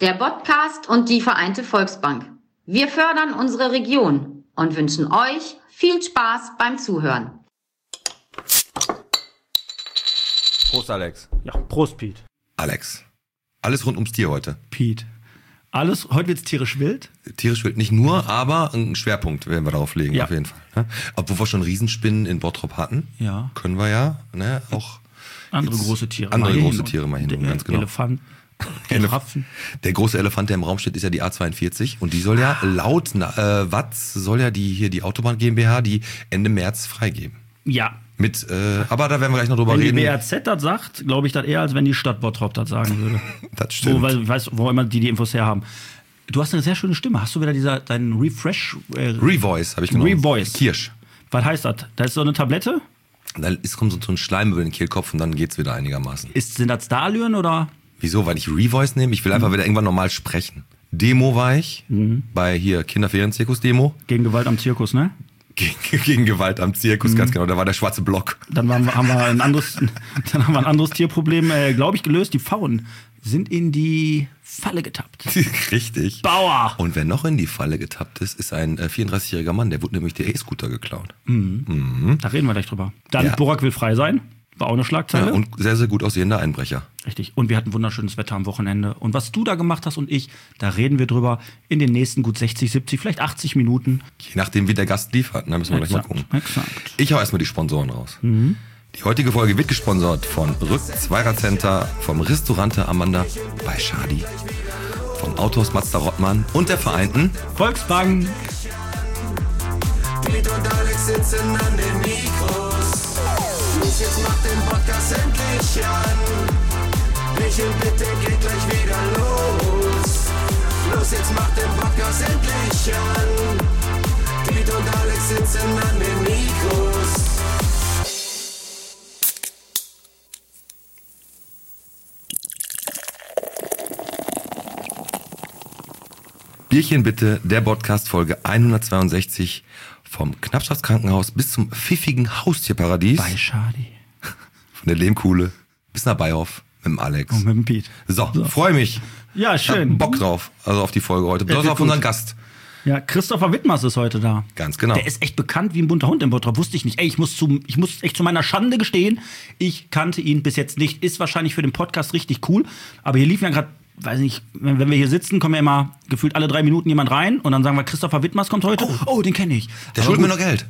der Podcast und die Vereinte Volksbank. Wir fördern unsere Region und wünschen euch viel Spaß beim Zuhören. Prost, Alex. Ja, Prost, Piet. Alex, alles rund ums Tier heute. Piet. Alles, heute wird's tierisch wild? Tierisch wild nicht nur, aber einen Schwerpunkt werden wir darauf legen, Ja. auf jeden Fall. Ne? Obwohl wir schon Riesenspinnen in Bottrop hatten, Ja. können wir ja auch Andere jetzt große Tiere. Andere mal große hin. Tiere mal hin, Der ganz genau. Elefant, Giraffen. Der große Elefant, der im Raum steht, ist ja die A42 und die soll ja laut Watz soll ja die Autobahn GmbH die Ende März freigeben. Ja. Mit, aber da werden wir gleich noch drüber Wenn reden. die BRZ das sagt, glaube ich das eher, als wenn die Stadt Bottrop das sagen würde. Das stimmt. Weil ich weiß, wo immer die Infos herhaben. Du hast eine sehr schöne Stimme. Hast du wieder deinen Refresh? Revoice habe ich genommen. Revoice. Kirsch. Was heißt das? Da ist so eine Tablette? Dann kommt so ein Schleim über den Kehlkopf und dann geht's wieder einigermaßen. Sind das Starallüren oder? Wieso? Weil ich Revoice nehme? Ich will einfach wieder irgendwann normal sprechen. Demo war ich bei hier Kinderferienzirkus-Demo. Gegen Gewalt am Zirkus, ne? Gegen Gewalt am Zirkus, ganz genau. Da war der schwarze Block. Dann haben wir ein anderes Tierproblem, glaube ich, gelöst. Die Pfauen sind in die Falle getappt. Richtig. Bauer! Und wer noch in die Falle getappt ist ein 34-jähriger Mann. Der wurde nämlich der E-Scooter geklaut. Da reden wir gleich drüber. Dann Ja. Borak will frei sein. War auch eine Schlagzeile. Ja, und sehr, sehr gut aussehender Einbrecher. Richtig. Und wir hatten wunderschönes Wetter am Wochenende. Und was du da gemacht hast und ich, da reden wir drüber in den nächsten gut 60, 70, vielleicht 80 Minuten. Je nachdem, wie der Gast liefert. Da müssen wir gleich mal gucken. Exakt. Ich hau erstmal die Sponsoren raus. Die heutige Folge wird gesponsert von Rück Zweirad-Center, vom Restaurante Amanda bei Schadi, vom Autohaus Mazda Rottmann und der Vereinten Volksbank. Piet und Alex sitzen an den Mikros. Los, jetzt macht den Podcast endlich an. Michel, bitte geht gleich wieder los. Los, jetzt macht den Podcast endlich an. Piet und Alex sitzen an den Mikros. Bierchen bitte, der Podcast Folge 162 vom Knappschaftskrankenhaus bis zum pfiffigen Haustierparadies. Bei Schadi. Von der Lehmkuhle bis nach Beihof mit dem Alex. Und mit dem Piet. So, freue mich. Ja, Ich hab schön. Bock drauf, also auf die Folge heute. Besonders wird auf unseren gut. Gast. Ja, Christopher Wittmers ist heute da. Ganz genau. Der ist echt bekannt wie ein bunter Hund im Bottrop. Wusste ich nicht. Ey, ich muss echt zu meiner Schande gestehen, ich kannte ihn bis jetzt nicht. Ist wahrscheinlich für den Podcast richtig cool. Aber hier lief ja gerade, weiß nicht, wenn wir hier sitzen, kommen ja immer gefühlt alle 3 Minuten jemand rein und dann sagen wir, Christopher Wittmers kommt heute. Oh, den kenne ich. Der Aber schuldet mir gut. noch Geld.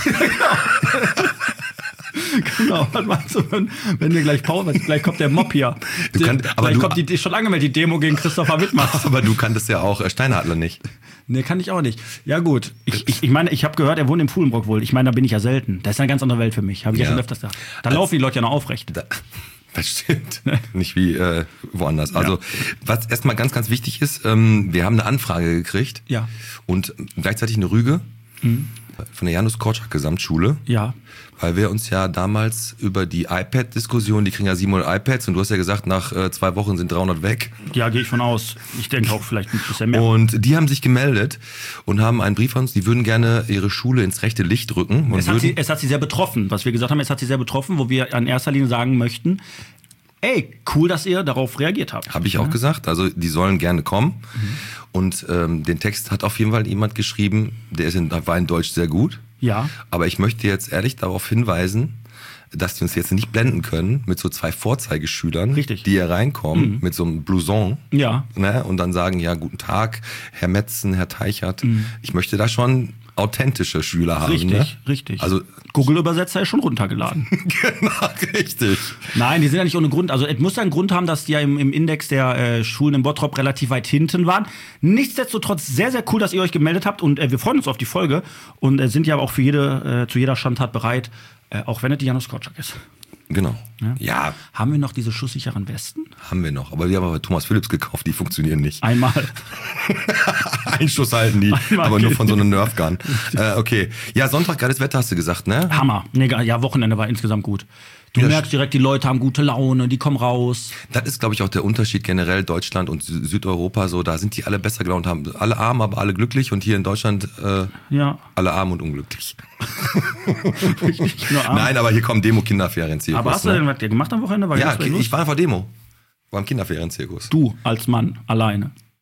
Genau, was meinst du, wenn wir gleich Pause, gleich kommt der Mob hier. Kommt die ist schon angemeldet, die Demo gegen Christopher Wittmers. Aber du kanntest ja auch Steinadler nicht. Nee, kann ich auch nicht. Ja gut, ich meine, ich habe gehört, er wohnt im Fuhlenbrock wohl. Ich meine, da bin ich ja selten. Das ist eine ganz andere Welt für mich. Habe ich ja schon öfters gesagt. Da laufen die Leute ja noch aufrecht. Das stimmt. Nicht wie woanders. Also, was erstmal ganz, ganz wichtig ist, wir haben eine Anfrage gekriegt. Ja. Und gleichzeitig eine Rüge von der Janus Korczak Gesamtschule. Ja. Weil wir uns ja damals über die iPad-Diskussion, die kriegen ja 700 iPads und du hast ja gesagt, nach 2 Wochen sind 300 weg. Ja, gehe ich von aus. Ich denke auch vielleicht ein bisschen mehr. Und die haben sich gemeldet und haben einen Brief an uns, die würden gerne ihre Schule ins rechte Licht rücken. Und Es hat sie sehr betroffen, was wir gesagt haben, es hat sie sehr betroffen, wo wir in erster Linie sagen möchten, ey, cool, dass ihr darauf reagiert habt. Habe ich auch gesagt. Also die sollen gerne kommen. Und den Text hat auf jeden Fall jemand geschrieben, war in Deutsch sehr gut. Ja. Aber ich möchte jetzt ehrlich darauf hinweisen, dass die uns jetzt nicht blenden können mit so 2 Vorzeigeschülern, Richtig. die hier reinkommen mit so einem Blouson. Ja. Ne, und dann sagen, ja, guten Tag, Herr Metzen, Herr Teichert. Ich möchte da schon authentische Schüler haben. Richtig, Ne? richtig. Also Google-Übersetzer ist schon runtergeladen. genau, richtig. Nein, die sind ja nicht ohne Grund. Also es muss ja einen Grund haben, dass die ja im Index der Schulen im Bottrop relativ weit hinten waren. Nichtsdestotrotz sehr, sehr cool, dass ihr euch gemeldet habt und wir freuen uns auf die Folge und sind ja auch für zu jeder Schandtat bereit, auch wenn es die Janus Korczak ist. Genau. Ja, Haben wir noch diese schusssicheren Westen? haben wir noch. Aber wir haben aber Thomas Philips gekauft, die funktionieren nicht. Einmal. Einen Schuss halten die, Einmal aber nur geht von so einer Nerfgun. Okay. Ja, Sonntag, geiles Wetter hast du gesagt, ne? Hammer. Nee, ja, Wochenende war insgesamt gut. Du Ja, merkst direkt, die Leute haben gute Laune, die kommen raus. Das ist, glaube ich, auch der Unterschied generell Deutschland und Südeuropa. So, da sind die alle besser gelaunt, haben alle arm, aber alle glücklich. Und hier in Deutschland Ja. alle arm und unglücklich. Nicht nur arm. Nein, aber hier kommen Demo-Kinderferienzirkus. Aber hast du denn was gemacht am Wochenende? War Ja, ganz was los? ich war einfach Demo. War im Kinderferienzirkus. Du als Mann, alleine.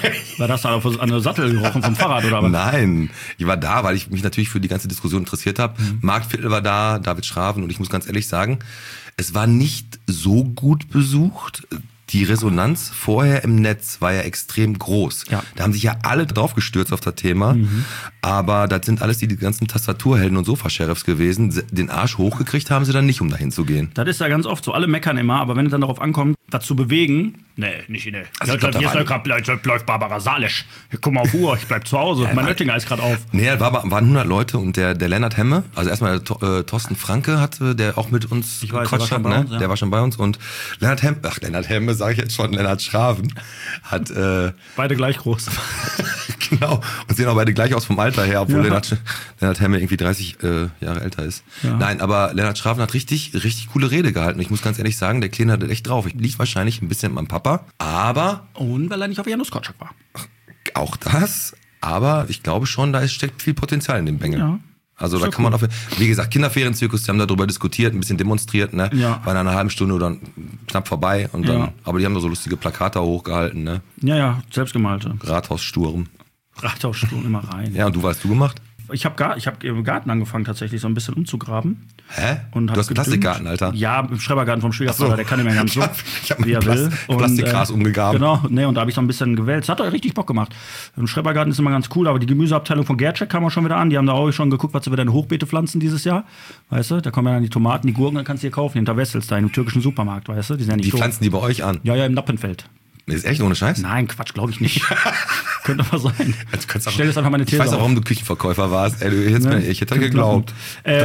War das dann an der Sattel gerochen vom Fahrrad oder was? Nein, ich war da, weil ich mich natürlich für die ganze Diskussion interessiert habe. Marc Viertel war da, David Schraven, und ich muss ganz ehrlich sagen, es war nicht so gut besucht. Die Resonanz vorher im Netz war ja extrem groß. Ja. Da haben sich ja alle drauf gestürzt auf das Thema. Aber das sind alles die ganzen Tastaturhelden und Sofa-Sheriffs gewesen. Den Arsch hochgekriegt haben sie dann nicht, um dahin zu gehen. Das ist ja ganz oft so. Alle meckern immer, aber wenn es dann darauf ankommt, was zu bewegen, nicht. Also ich glaub, Jetzt läuft Barbara Salisch. Guck mal auf Uhr, ich bleib zu Hause. Mein Oettinger ist gerade auf. Nee, waren 100 Leute und der Lennart Hemme, also erstmal Thorsten Franke hatte, der auch mit uns gequatscht hat, ne? Der war schon bei uns, und Lennart Hemme, sage ich jetzt schon, Lennart Schraven, hat beide gleich groß. Genau, und sehen auch beide gleich aus vom Alter her, obwohl Lennart Hemme irgendwie 30 Jahre älter ist. Ja. Nein, aber Lennart Schraven hat richtig coole Rede gehalten. Ich muss ganz ehrlich sagen, der Kleine hat echt drauf. Liegt wahrscheinlich ein bisschen mit meinem Papa, aber... Und weil er nicht auf Janusz Korczak war. Auch das, aber ich glaube schon, da steckt viel Potenzial in dem Bengel. Ja. Also da kann man wie gesagt, Kinderferienzirkus, die haben darüber diskutiert, ein bisschen demonstriert, ne? Ja. War in einer halben Stunde oder knapp vorbei und dann, aber die haben da so lustige Plakate hochgehalten, ne? Ja, selbstgemalte. Rathaussturm, immer rein. Ja, und was hast du gemacht? Ich hab im Garten angefangen, tatsächlich so ein bisschen umzugraben. Hä? Und du hast einen Plastikgarten, Alter? Ja, im Schrebergarten vom Schwiegervater, der kann nicht mehr ganz so, ich hab wie er will. Plastikgras umgegraben. Genau, ne, und da habe ich so ein bisschen gewälzt. Hat doch richtig Bock gemacht. Im Schrebergarten ist immer ganz cool, aber die Gemüseabteilung von Gercheck kam auch schon wieder an. Die haben da auch schon geguckt, was sie wieder in Hochbeete pflanzen dieses Jahr. Weißt du, da kommen ja dann die Tomaten, die Gurken, dann kannst du hier kaufen, hinter Wessels, da im türkischen Supermarkt, weißt du. Die sind ja nicht die pflanzen die bei euch an? Ja, im Nappenfeld. Ist echt ohne Scheiß? Nein, Quatsch, glaube ich nicht. Könnte aber sein. Stell das einfach meine These. Ich weiß auch, warum du Küchenverkäufer warst. Ich hätte geglaubt.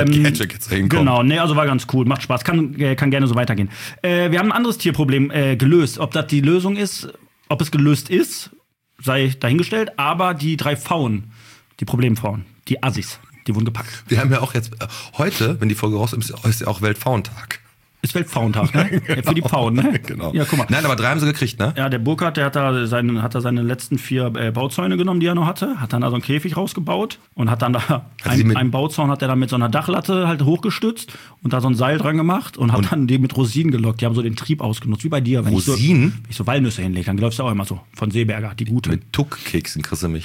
Genau, also war ganz cool, macht Spaß, kann gerne so weitergehen. Wir haben ein anderes Tierproblem gelöst. Ob das die Lösung ist, ob es gelöst ist, sei dahingestellt. Aber die 3 Pfauen, die Problempfauen, die Assis, die wurden gepackt. Wir haben ja auch jetzt, heute, wenn die Folge raus ist ja auch Weltpfauentag. Ist Weltpfauentag, ne? Ja, für die Pfauen, ne? Genau. Ja, guck mal. Nein, aber 3 haben sie gekriegt, ne? Ja, der Burkhardt, der hat da seine letzten 4 Bauzäune genommen, die er noch hatte, hat dann da so einen Käfig rausgebaut und hat dann da einen Bauzaun hat er dann mit so einer Dachlatte halt hochgestützt und da so ein Seil dran gemacht und hat dann die mit Rosinen gelockt. Die haben so den Trieb ausgenutzt, wie bei dir. Wenn Rosinen? Wenn ich so Walnüsse hinlege, dann läufst du auch immer so von Seeberger, die gute. Mit Tuckkeksen kriegst du mich.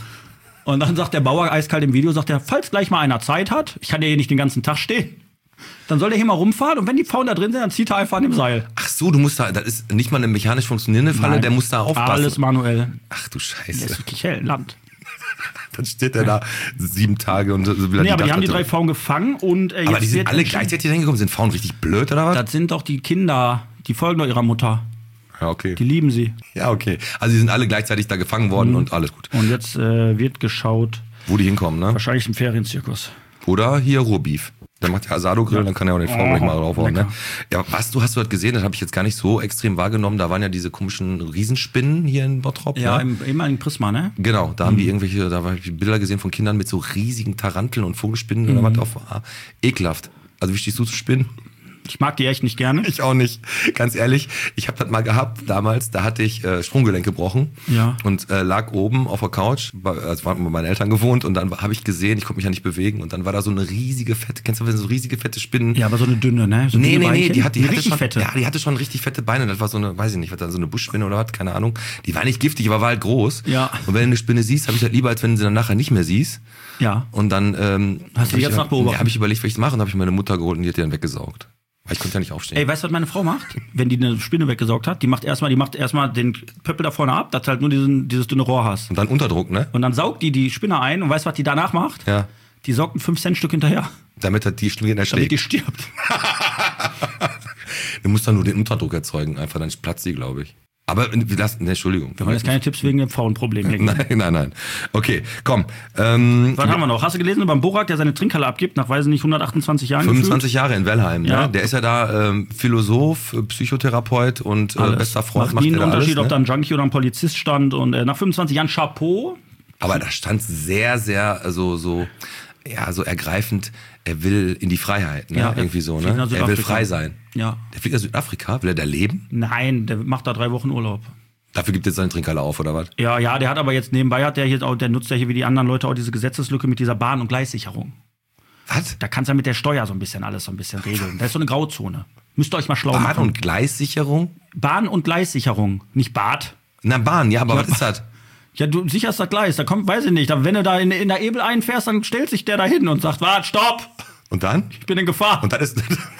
Und dann sagt der Bauer eiskalt im Video, sagt er, falls gleich mal einer Zeit hat, ich kann ja hier nicht den ganzen Tag stehen, dann soll der hier mal rumfahren und wenn die Pfauen da drin sind, dann zieht er einfach an dem Seil. Ach so, du musst da, das ist nicht mal eine mechanisch funktionierende Falle, Nein, der muss da aufpassen. Alles manuell. Ach du Scheiße. Das ist wirklich hell, Land. Dann steht er da 7 Tage und will aber die haben die 3 Pfauen gefangen und aber die sind alle gleichzeitig hingekommen, sind Pfauen richtig blöd oder was? Das sind doch die Kinder, die folgen doch ihrer Mutter. Ja, okay. Die lieben sie. Ja, okay. Also die sind alle gleichzeitig da gefangen worden und alles gut. Und jetzt wird geschaut, wo die hinkommen, ne? Wahrscheinlich im Ferienzirkus. Oder hier Ruhrbeef. Der macht ja Asado-Grill, dann kann er auch den Pfauen gleich mal draufhauen, ne? Ja, hast du das gesehen? Das habe ich jetzt gar nicht so extrem wahrgenommen. Da waren ja diese komischen Riesenspinnen hier in Bottrop. Ja, ne? immer in Prisma, ne? Genau, da haben die irgendwelche, da habe ich Bilder gesehen von Kindern mit so riesigen Taranteln und Vogelspinnen oder was drauf war. Ekelhaft. Also wie stehst du zu Spinnen? Ich mag die echt nicht gerne. Ich auch nicht. Ganz ehrlich, ich habe das mal gehabt damals, da hatte ich Sprunggelenk gebrochen und lag oben auf der Couch, also waren bei meinen Eltern gewohnt und dann habe ich gesehen, ich konnte mich ja nicht bewegen und dann war da so eine riesige fette, kennst du so riesige fette Spinnen? Ja, aber so eine dünne, ne? So nee, die hatte richtig schon, fette. Ja, die hatte schon richtig fette Beine, das war so eine, weiß ich nicht, was dann so eine Buschspinne oder was, keine Ahnung. Die war nicht giftig, aber war halt groß. Ja. Und wenn du eine Spinne siehst, habe ich halt lieber, als wenn du sie dann nachher nicht mehr siehst. Ja. Und dann hast du die jetzt noch beobachtet? Ja, habe ich überlegt, was ich mache und habe ich meine Mutter geholt und die hat die dann weggesaugt. Ich konnte ja nicht aufstehen. Ey, weißt du, was meine Frau macht? Wenn die eine Spinne weggesaugt hat, die macht erstmal den Pöppel da vorne ab, dass du halt nur dieses dünne Rohr hast. Und dann Unterdruck, ne? Und dann saugt die Spinne ein und weißt du, was die danach macht? Ja. Die saugt ein 5-Cent-Stück hinterher. Damit hat die Spinne erschlägt. Damit die stirbt. Du musst dann nur den Unterdruck erzeugen, einfach dann platzt die, glaube ich. Aber Entschuldigung. Wir wollen jetzt keine Tipps wegen dem Frauenproblem hier. Nein. Okay, komm. Was haben wir noch? Hast du gelesen über den Borak, der seine Trinkhalle abgibt, nach, weiß ich nicht, 128 Jahren 25 Jahre in Wellheim, ja. Ne? Der ist ja da Philosoph, Psychotherapeut und bester Freund. Macht nie einen Unterschied, ob da ein Junkie oder ein Polizist stand. Und nach 25 Jahren Chapeau. Aber da stand sehr, sehr so ergreifend, er will in die Freiheit, ne? Ja, irgendwie so, ne? Er will frei sein. Ja. Der fliegt nach Südafrika, will er da leben? Nein, der macht da 3 Wochen Urlaub. Dafür gibt es seine Trinkhalle auf, oder was? Ja, der hat aber jetzt nebenbei, der nutzt ja hier wie die anderen Leute auch diese Gesetzeslücke mit dieser Bahn- und Gleissicherung. Was? Da kannst du ja mit der Steuer alles so ein bisschen regeln. Da ist so eine Grauzone. Müsst ihr euch mal schlau machen. Bahn- und Gleissicherung? Bahn- und Gleissicherung, nicht Bad. Na, Bahn, ja, aber was ist das? Ja, du sicherst das Gleis, da kommt, weiß ich nicht, wenn du da in der Ebel einfährst, dann stellt sich der da hin und sagt, warte, stopp! Und dann? Ich bin in Gefahr. Und dann ist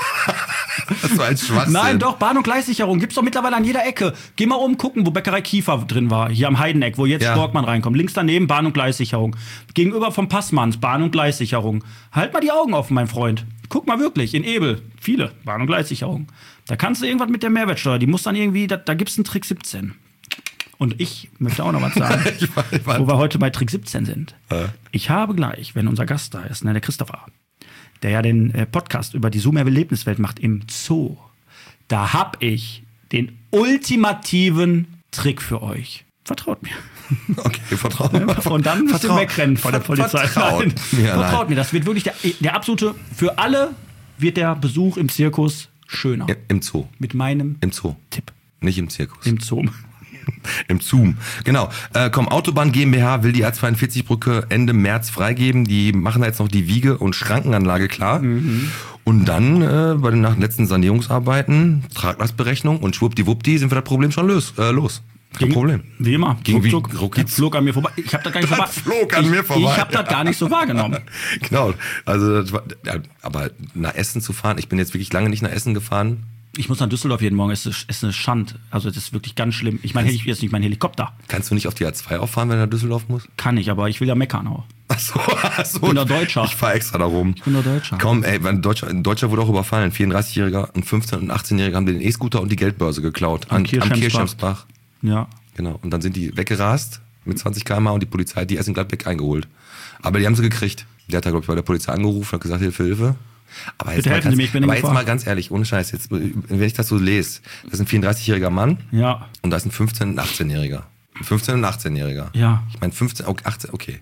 das war ein Schwachsinn. Nein, doch, Bahn- und Gleissicherung gibt's doch mittlerweile an jeder Ecke. Geh mal gucken, wo Bäckerei Kiefer drin war, hier am Heideneck, wo jetzt Storkmann reinkommt. Links daneben Bahn- und Gleissicherung. Gegenüber vom Passmanns, Bahn- und Gleissicherung. Halt mal die Augen offen, mein Freund. Guck mal wirklich, in Ebel, viele Bahn- und Gleissicherung. Da kannst du irgendwas mit der Mehrwertsteuer, die muss dann irgendwie, da gibt's einen Trick 17. Und ich möchte auch noch was sagen, wo wir heute bei Trick 17 sind. Ich habe gleich, wenn unser Gast da ist, der Christopher, der ja den Podcast über die Zoom-Erlebniswelt macht im Zoo, da hab ich den ultimativen Trick für euch. Vertraut mir. Okay, vertraut mir. Und dann müsst ihr wegrennen vor der Polizei. Vertraut mir, das wird wirklich der absolute, für alle wird der Besuch im Zirkus schöner. Im Zoo. Mit meinem Tipp. Nicht im Zirkus. Im Zoo. Im Zoom. Genau. Autobahn GmbH will die A42-Brücke Ende März freigeben. Die machen da jetzt noch die Wiege- und Schrankenanlage klar. Und dann bei den letzten Sanierungsarbeiten, Traglastberechnung und schwuppdiwuppdi sind wir das Problem schon los. Kein Problem. Wie immer. Flog an mir vorbei. Ich habe das gar nicht so wahrgenommen. Ich habe das gar nicht so wahrgenommen. Genau. Also, aber nach Essen zu fahren, ich bin jetzt wirklich lange nicht nach Essen gefahren. Ich muss nach Düsseldorf jeden Morgen, es ist eine Schande. Also das ist wirklich ganz schlimm. Ich meine, jetzt nicht mein Helikopter. Kannst du nicht auf die A2 auffahren, wenn du nach Düsseldorf musst? Kann ich, aber ich will ja meckern auch. Ach so. Ich bin der Deutscher. Ich fahre extra da rum. Ich bin der Deutscher. Komm, ey, ein Deutscher wurde auch überfallen. Ein 34-Jähriger, ein 15- und 18-Jähriger haben den E-Scooter und die Geldbörse geklaut. Am Kirchhemsbach. Ja. Genau. Und dann sind die weggerast mit 20 km/h und die Polizei hat die erst in Gladbeck eingeholt. Aber die haben sie gekriegt. Der hat da, glaube ich, bei der Polizei angerufen und hat gesagt, Hilfe. Aber jetzt, mal ganz ehrlich, ohne Scheiß, jetzt, wenn ich das so lese, das ist ein 34-jähriger Mann und da ist ein 15- und 18-Jähriger. Ein 15- und 18-Jähriger. Ja. Ich meine, 15, 18, okay.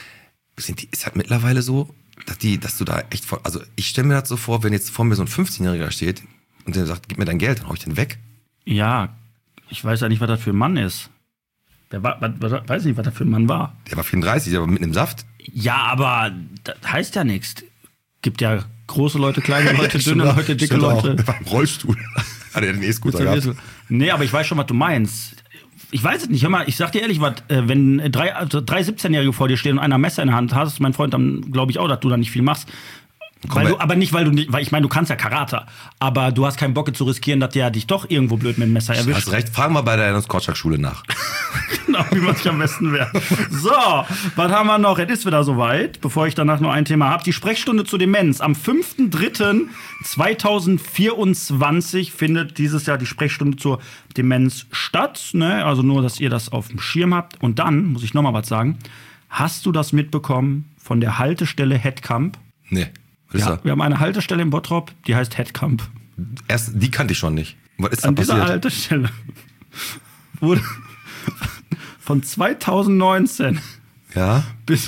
Ist halt mittlerweile so, dass du da echt also ich stelle mir das so vor, wenn jetzt vor mir so ein 15-Jähriger steht und der sagt, gib mir dein Geld, dann hau ich den weg. Ja, ich weiß ja nicht, was das für ein Mann ist. Weiß nicht, was das für ein Mann war. Der war 34, der war mitten im Saft. Ja, aber das heißt ja nichts. Gibt ja große Leute, kleine Leute, dünne Leute, dicke Leute. Der war im Rollstuhl. Hat er den E-Scooter gehabt? Nee, aber ich weiß schon, was du meinst. Ich weiß es nicht. Hör mal, ich sag dir ehrlich, wenn drei 17-Jährige vor dir stehen und einer Messer in der Hand hast, mein Freund, dann glaube ich auch, dass du da nicht viel machst. Weil ich meine, du kannst ja Karate, aber du hast keinen Bock zu riskieren, dass der dich doch irgendwo blöd mit dem Messer erwischt. Du hast recht, fragen wir bei der Korczak-Schule nach. Genau, wie man sich am besten wäre. So, was haben wir noch? Es ist wieder soweit, bevor ich danach nur ein Thema habe. Die Sprechstunde zur Demenz. Am 5.3.2024 findet dieses Jahr die Sprechstunde zur Demenz statt. Ne? Also nur, dass ihr das auf dem Schirm habt. Und dann, muss ich noch mal was sagen, hast du das mitbekommen von der Haltestelle Hettkamp? Nee. Ja, wir haben eine Haltestelle in Bottrop, die heißt Hettkamp. Die kannte ich schon nicht. Was ist da An passiert? dieser Haltestelle wurde von 2019 bis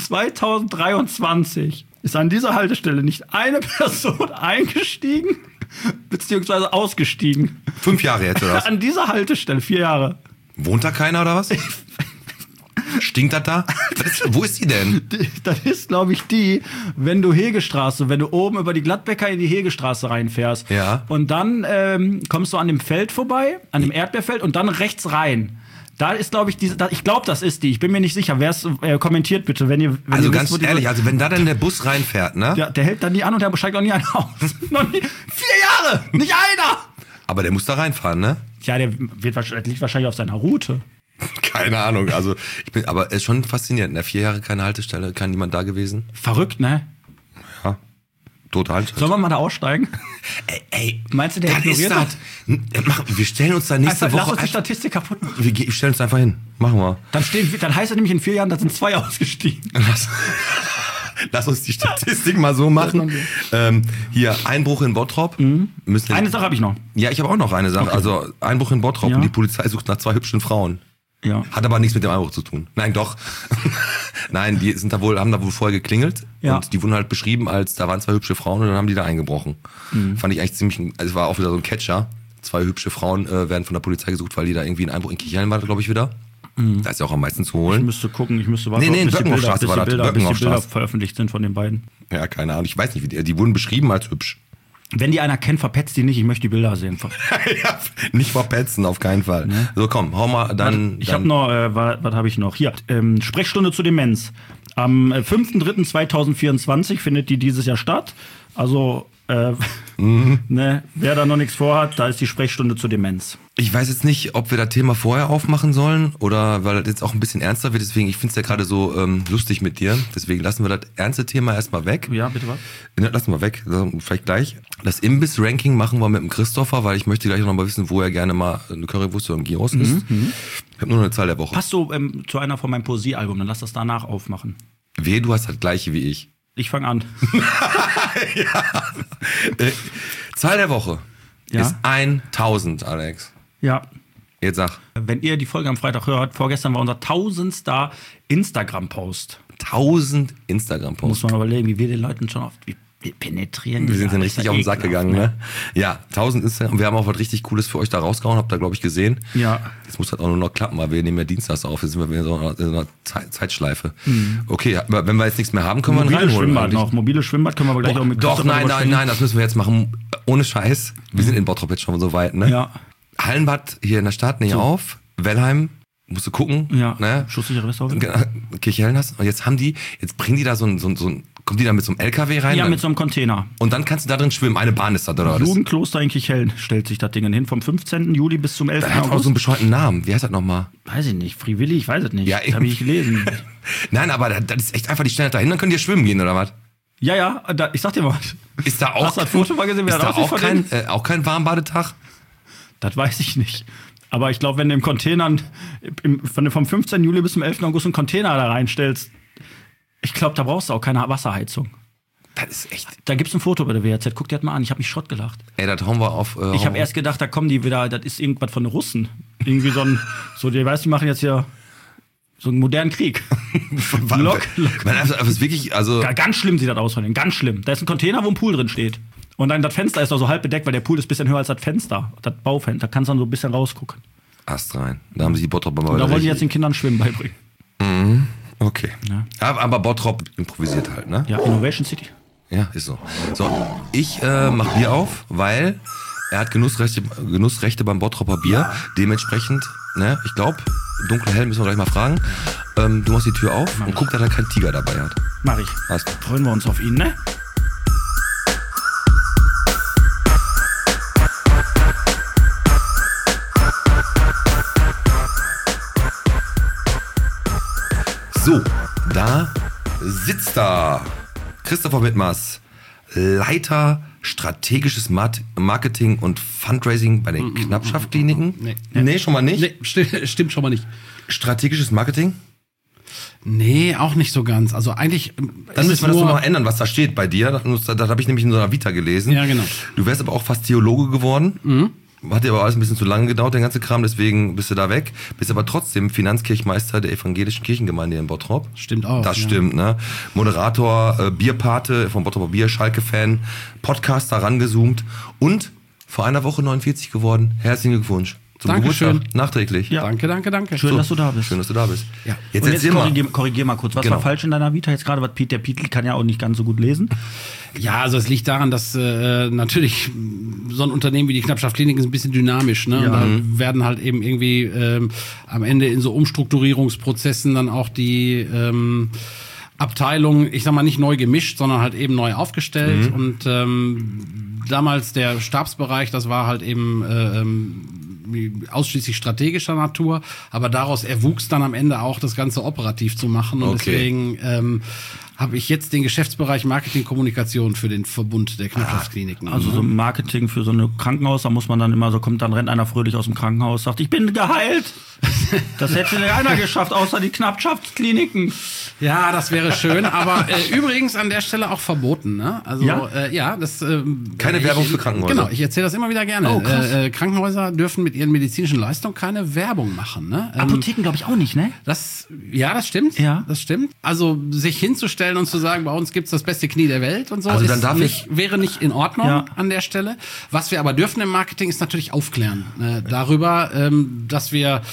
2023 ist an dieser Haltestelle nicht eine Person eingestiegen beziehungsweise ausgestiegen. 5 Jahre jetzt, oder was? An dieser Haltestelle, 4 Jahre. Wohnt da keiner, oder was? Stinkt das da? Wo ist die denn? Das ist, glaube ich, wenn du oben über die Gladbecker in die Hegestraße reinfährst. Ja. Und dann kommst du an dem Feld vorbei, an dem Erdbeerfeld und dann rechts rein. Da ist, glaube ich, ich glaube, das ist die. Ich bin mir nicht sicher. Wer es kommentiert bitte, wenn ihr Also ihr ganz wisst, ehrlich, also wenn da dann der Bus reinfährt, ne? Der hält dann nie an und der steigt auch nie ein aus. Noch nie. 4 Jahre! Nicht einer! Aber der muss da reinfahren, ne? Ja, der liegt wahrscheinlich auf seiner Route. Keine Ahnung, also aber es ist schon faszinierend, ne? 4 Jahre keine Haltestelle, kein niemand da gewesen. Verrückt, ne? Ja, total. Sollen wir mal da aussteigen? Ey, meinst du, der ignoriert das? Wir stellen uns da nächste Woche... Lass uns die Statistik kaputt machen. Wir stellen uns einfach hin, machen wir. Dann heißt es nämlich in 4 Jahren, da sind 2 ausgestiegen. Lass uns die Statistik mal so machen. Hier, Einbruch in Bottrop. Eine Sache habe ich noch. Ja, ich habe auch noch eine Sache. Okay. Also Einbruch in Bottrop und die Polizei sucht nach 2 hübschen Frauen. Ja. Hat aber nichts mit dem Einbruch zu tun. Nein, doch. Nein, die haben da wohl vorher geklingelt und die wurden halt beschrieben als, da waren 2 hübsche Frauen und dann haben die da eingebrochen. Fand ich eigentlich ziemlich, also es war auch wieder so ein Catcher. 2 hübsche Frauen werden von der Polizei gesucht, weil die da irgendwie einen Einbruch in Kirchheim war, glaube ich, wieder. Da ist ja auch am meisten zu holen. Ich müsste gucken, warten, in Böckenhofstraße war das. Bis die Bilder veröffentlicht sind von den beiden. Ja, keine Ahnung. Ich weiß nicht, die wurden beschrieben als hübsch. Wenn die einer kennt, verpetzt die nicht. Ich möchte die Bilder sehen. Ja, nicht verpetzen, auf keinen Fall. Ne? So, komm, hau mal dann. Ich habe noch, was habe ich noch? Hier, Sprechstunde zu Demenz. Am 5.3.2024 findet die dieses Jahr statt. Also, ne, wer da noch nichts vorhat, da ist die Sprechstunde zur Demenz. Ich weiß jetzt nicht, ob wir das Thema vorher aufmachen sollen oder weil das jetzt auch ein bisschen ernster wird. Deswegen, ich finde es ja gerade so lustig mit dir. Deswegen lassen wir das ernste Thema erstmal weg. Ja, bitte was? Lassen wir weg, vielleicht gleich. Das Imbiss-Ranking machen wir mit dem Christopher, weil ich möchte gleich noch mal wissen, wo er gerne mal eine Currywurst oder ein Gyros isst. Ich habe nur eine Zahl der Woche. Passt so zu einer von meinem Poesiealbum, dann lass das danach aufmachen. Wehe, du hast das gleiche wie ich. Ich fange an. Ja. Zahl der Woche ist 1000, Alex. Ja. Jetzt sag. Wenn ihr die Folge am Freitag hört, vorgestern war unser 1000. Instagram-Post. 1000 Instagram-Posts. Muss man überlegen, wie wir den Leuten schon oft penetrieren. Wir sind dann richtig auf den Sack gegangen, ne? Ja, 1000 Instagram. Wir haben auch was richtig Cooles für euch da rausgehauen, habt ihr, glaube ich, gesehen. Ja. Jetzt muss das auch nur noch klappen, weil wir nehmen ja dienstags auf. Jetzt sind wir wieder so in einer Zeitschleife. Okay, aber wenn wir jetzt nichts mehr haben, können wir einen reinholen. Schwimmbad noch. Mobiles Schwimmbad können wir aber gleich auch mit Doch, nein, das müssen wir jetzt machen. Ohne Scheiß. Wir sind in Bottrop jetzt schon so weit, ne? Ja. Hallenbad hier in der Stadt, nicht auf. Wellheim, musst du gucken. Ja. Ne? Schusssichere Westhaus. Kirchhellen hast. Und jetzt bringen die da so ein, kommt die da mit so einem LKW rein? Ja, mit so einem Container. Und dann kannst du da drin schwimmen. Eine Bahn ist das, oder was? Jugendkloster in Kirchhellen stellt sich das Ding hin. Vom 15. Juli bis zum 11. Das hat auch so einen bescheuerten Namen. Wie heißt das nochmal? Weiß ich nicht. Frivillig, ich weiß es nicht. Ja, das habe ich gelesen. Nein, aber das ist echt einfach, die stellen da hin, dann könnt ihr schwimmen gehen, oder was? Ja, ich sag dir mal. Ist da auch, hast du das Foto mal gesehen, wie ist das da aussieht? auch kein Warmbadetag? Das weiß ich nicht. Aber ich glaube, wenn du im Container vom 15. Juli bis zum 11. August einen Container da reinstellst, ich glaube, da brauchst du auch keine Wasserheizung. Das ist echt. Da gibt's ein Foto bei der WHZ. Guck dir das mal an. Ich habe mich Schrott gelacht. Ey, das hauen wir auf. Ich habe erst gedacht, da kommen die wieder, das ist irgendwas von den Russen. Irgendwie die machen jetzt hier so einen modernen Krieg. Lock. Das ist wirklich, also. Ganz schlimm sieht das aus von denen. Ganz schlimm. Da ist ein Container, wo ein Pool drin steht. Und dann das Fenster ist auch so halb bedeckt, weil der Pool ist ein bisschen höher als das Fenster. Das Baufenster. Da kannst du dann so ein bisschen rausgucken. Ast rein. Da haben sie die Bottrop mal. Und da wollen die jetzt den Kindern Schwimmen beibringen. Mhm. Okay. Ja. Aber Bottrop improvisiert halt, ne? Ja, Innovation City. Ja, ist so. So, ich mach Bier auf, weil er hat Genussrechte beim Bottroper Bier. Dementsprechend, ne, ich glaube, dunkel hell müssen wir gleich mal fragen. Du machst die Tür auf und guck, dass er keinen Tiger dabei hat. Mach ich. Hast du. Freuen wir uns auf ihn, ne? So, da sitzt da Christopher Wittmers, Leiter strategisches Marketing und Fundraising bei den Knappschaft-Kliniken. Nee, schon mal nicht? Nee, stimmt schon mal nicht. Strategisches Marketing? Nee, auch nicht so ganz. Also eigentlich. Dann müssen wir das nochmal ändern, was da steht bei dir. Das habe ich nämlich in so einer Vita gelesen. Ja, genau. Du wärst aber auch fast Theologe geworden. Mhm. Hat dir aber alles ein bisschen zu lange gedauert, der ganze Kram, deswegen bist du da weg. Bist aber trotzdem Finanzkirchmeister der evangelischen Kirchengemeinde in Bottrop. Stimmt auch. Das stimmt, ne? Moderator, Bierpate vom Bottroper Bier, Schalke-Fan, Podcaster rangezoomt und vor einer Woche 49 geworden. Herzlichen Glückwunsch. Zum Dankeschön. Geburtstag, nachträglich. Ja. Danke. Schön, dass du da bist. Schön, dass du da bist. Ja. Jetzt korrigier mal kurz. Was war falsch in deiner Vita jetzt gerade? Der Pietl kann ja auch nicht ganz so gut lesen. Ja, also es liegt daran, dass natürlich so ein Unternehmen wie die Knappschaft Kliniken ist ein bisschen dynamisch. Ne? Ja. Und da werden halt eben irgendwie am Ende in so Umstrukturierungsprozessen dann auch die Abteilung, ich sag mal, nicht neu gemischt, sondern halt eben neu aufgestellt. Und damals der Stabsbereich, das war halt eben ausschließlich strategischer Natur, aber daraus erwuchs dann am Ende auch das Ganze operativ zu machen. Und deswegen habe ich jetzt den Geschäftsbereich Marketing Kommunikation für den Verbund der Knappschaftskliniken. Also so Marketing für so eine Krankenhaus, da muss man dann immer so, rennt einer fröhlich aus dem Krankenhaus, sagt, ich bin geheilt. Das hätte keiner geschafft, außer die Knappschaftskliniken. Ja, das wäre schön, aber übrigens an der Stelle auch verboten. Ne? Also das keine Werbung für Krankenhäuser. Genau, ich erzähle das immer wieder gerne. Oh, Krankenhäuser dürfen mit ihren medizinischen Leistungen keine Werbung machen. Ne? Apotheken glaube ich auch nicht, ne? Das stimmt. Ja. Das stimmt. Also sich hinzustellen und zu sagen, bei uns gibt's das beste Knie der Welt und so, also dann wäre nicht in Ordnung an der Stelle. Was wir aber dürfen im Marketing ist natürlich aufklären darüber, dass wir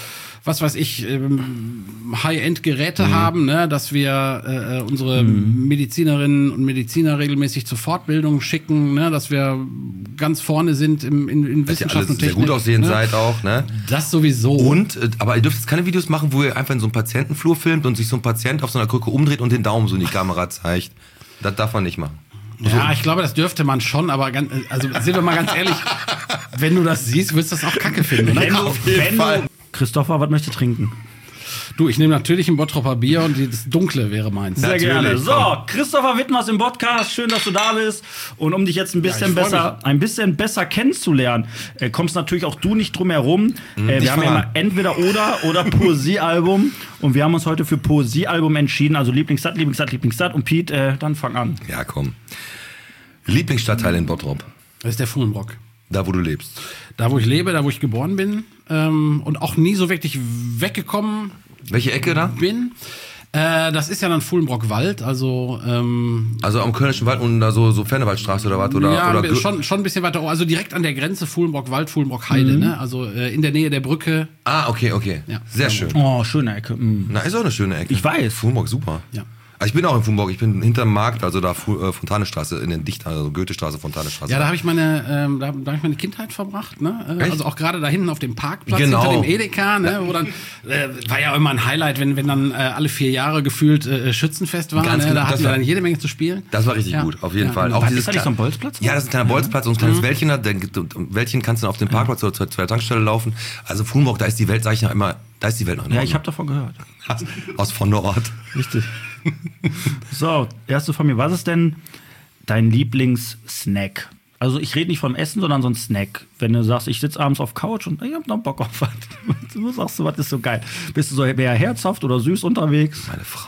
was weiß ich, High-End-Geräte haben, ne? Dass wir unsere Medizinerinnen und Mediziner regelmäßig zur Fortbildung schicken, ne? Dass wir ganz vorne sind in Wissenschaft und Technik. Sehr gut aussehend seid auch, ne? Das sowieso. Und, aber ihr dürft jetzt keine Videos machen, wo ihr einfach in so einem Patientenflur filmt und sich so ein Patient auf so einer Krücke umdreht und den Daumen so in die Kamera zeigt. Das darf man nicht machen. Ja, ich glaube, das dürfte man schon, aber also sind wir mal ganz ehrlich, wenn du das siehst, wirst du das auch kacke finden. Wenn du Christopher, was möchtest du trinken? Du, ich nehme natürlich ein Bottropper Bier und das Dunkle wäre meins. Sehr gerne. So, Christopher Wittmers im Podcast. Schön, dass du da bist. Und um dich jetzt ein bisschen besser kennenzulernen, kommst natürlich auch du nicht drum herum. Wir haben ja immer entweder oder Poesiealbum. Und wir haben uns heute für Poesiealbum entschieden. Also Lieblingsstadt. Und Pete, dann fang an. Ja, komm. Lieblingsstadtteil in Bottrop? Das ist der Fulmrock. Da, wo du lebst. Da, wo ich lebe, da, wo ich geboren bin. Und auch nie so wirklich weggekommen. Welche Ecke da? Bin. Das ist ja dann Fulmbrock-Wald, also am Kölnischen Wald und da so Fernewaldstraße oder was? Oder schon ein bisschen weiter, also direkt an der Grenze Fulmbrock-Wald, Fulmbrock-Heide, ne? Also in der Nähe der Brücke. Ah, okay. Ja, sehr schön. Oh, schöne Ecke. Na, ist auch eine schöne Ecke. Ich weiß. Fulmbrock, super. Ja. Also ich bin auch in Fulmbrock, ich bin hinterm Markt, also da Fontanestraße, in den also Goethestraße, Fontanestraße. Ja, da habe ich meine Kindheit verbracht, ne? Also auch gerade da hinten auf dem Parkplatz genau. Hinter dem Edeka, ne? Wo dann war ja immer ein Highlight, wenn dann alle 4 Jahre gefühlt Schützenfest war, Ganz ne? genau, Da hatten wir dann jede Menge zu spielen. Das war richtig gut, auf jeden Fall. Auch ist das nicht so ein Bolzplatz? Ja, das ist ein kleiner Bolzplatz und ein kleines Wäldchen da. Wäldchen kannst du dann auf dem Parkplatz oder zur Tankstelle laufen. Also Fulmbrock, da ist die Welt, sag ich noch immer, da ist die Welt noch in Ordnung. Ja, ich habe davon gehört. Aus von Nord. Richtig. So, erste von mir. Was ist denn dein Lieblingssnack? Also ich rede nicht vom Essen, sondern so ein Snack. Wenn du sagst, ich sitze abends auf Couch und ich hab noch Bock auf was. Du sagst so, was ist so geil? Bist du so eher herzhaft oder süß unterwegs? Meine Frau.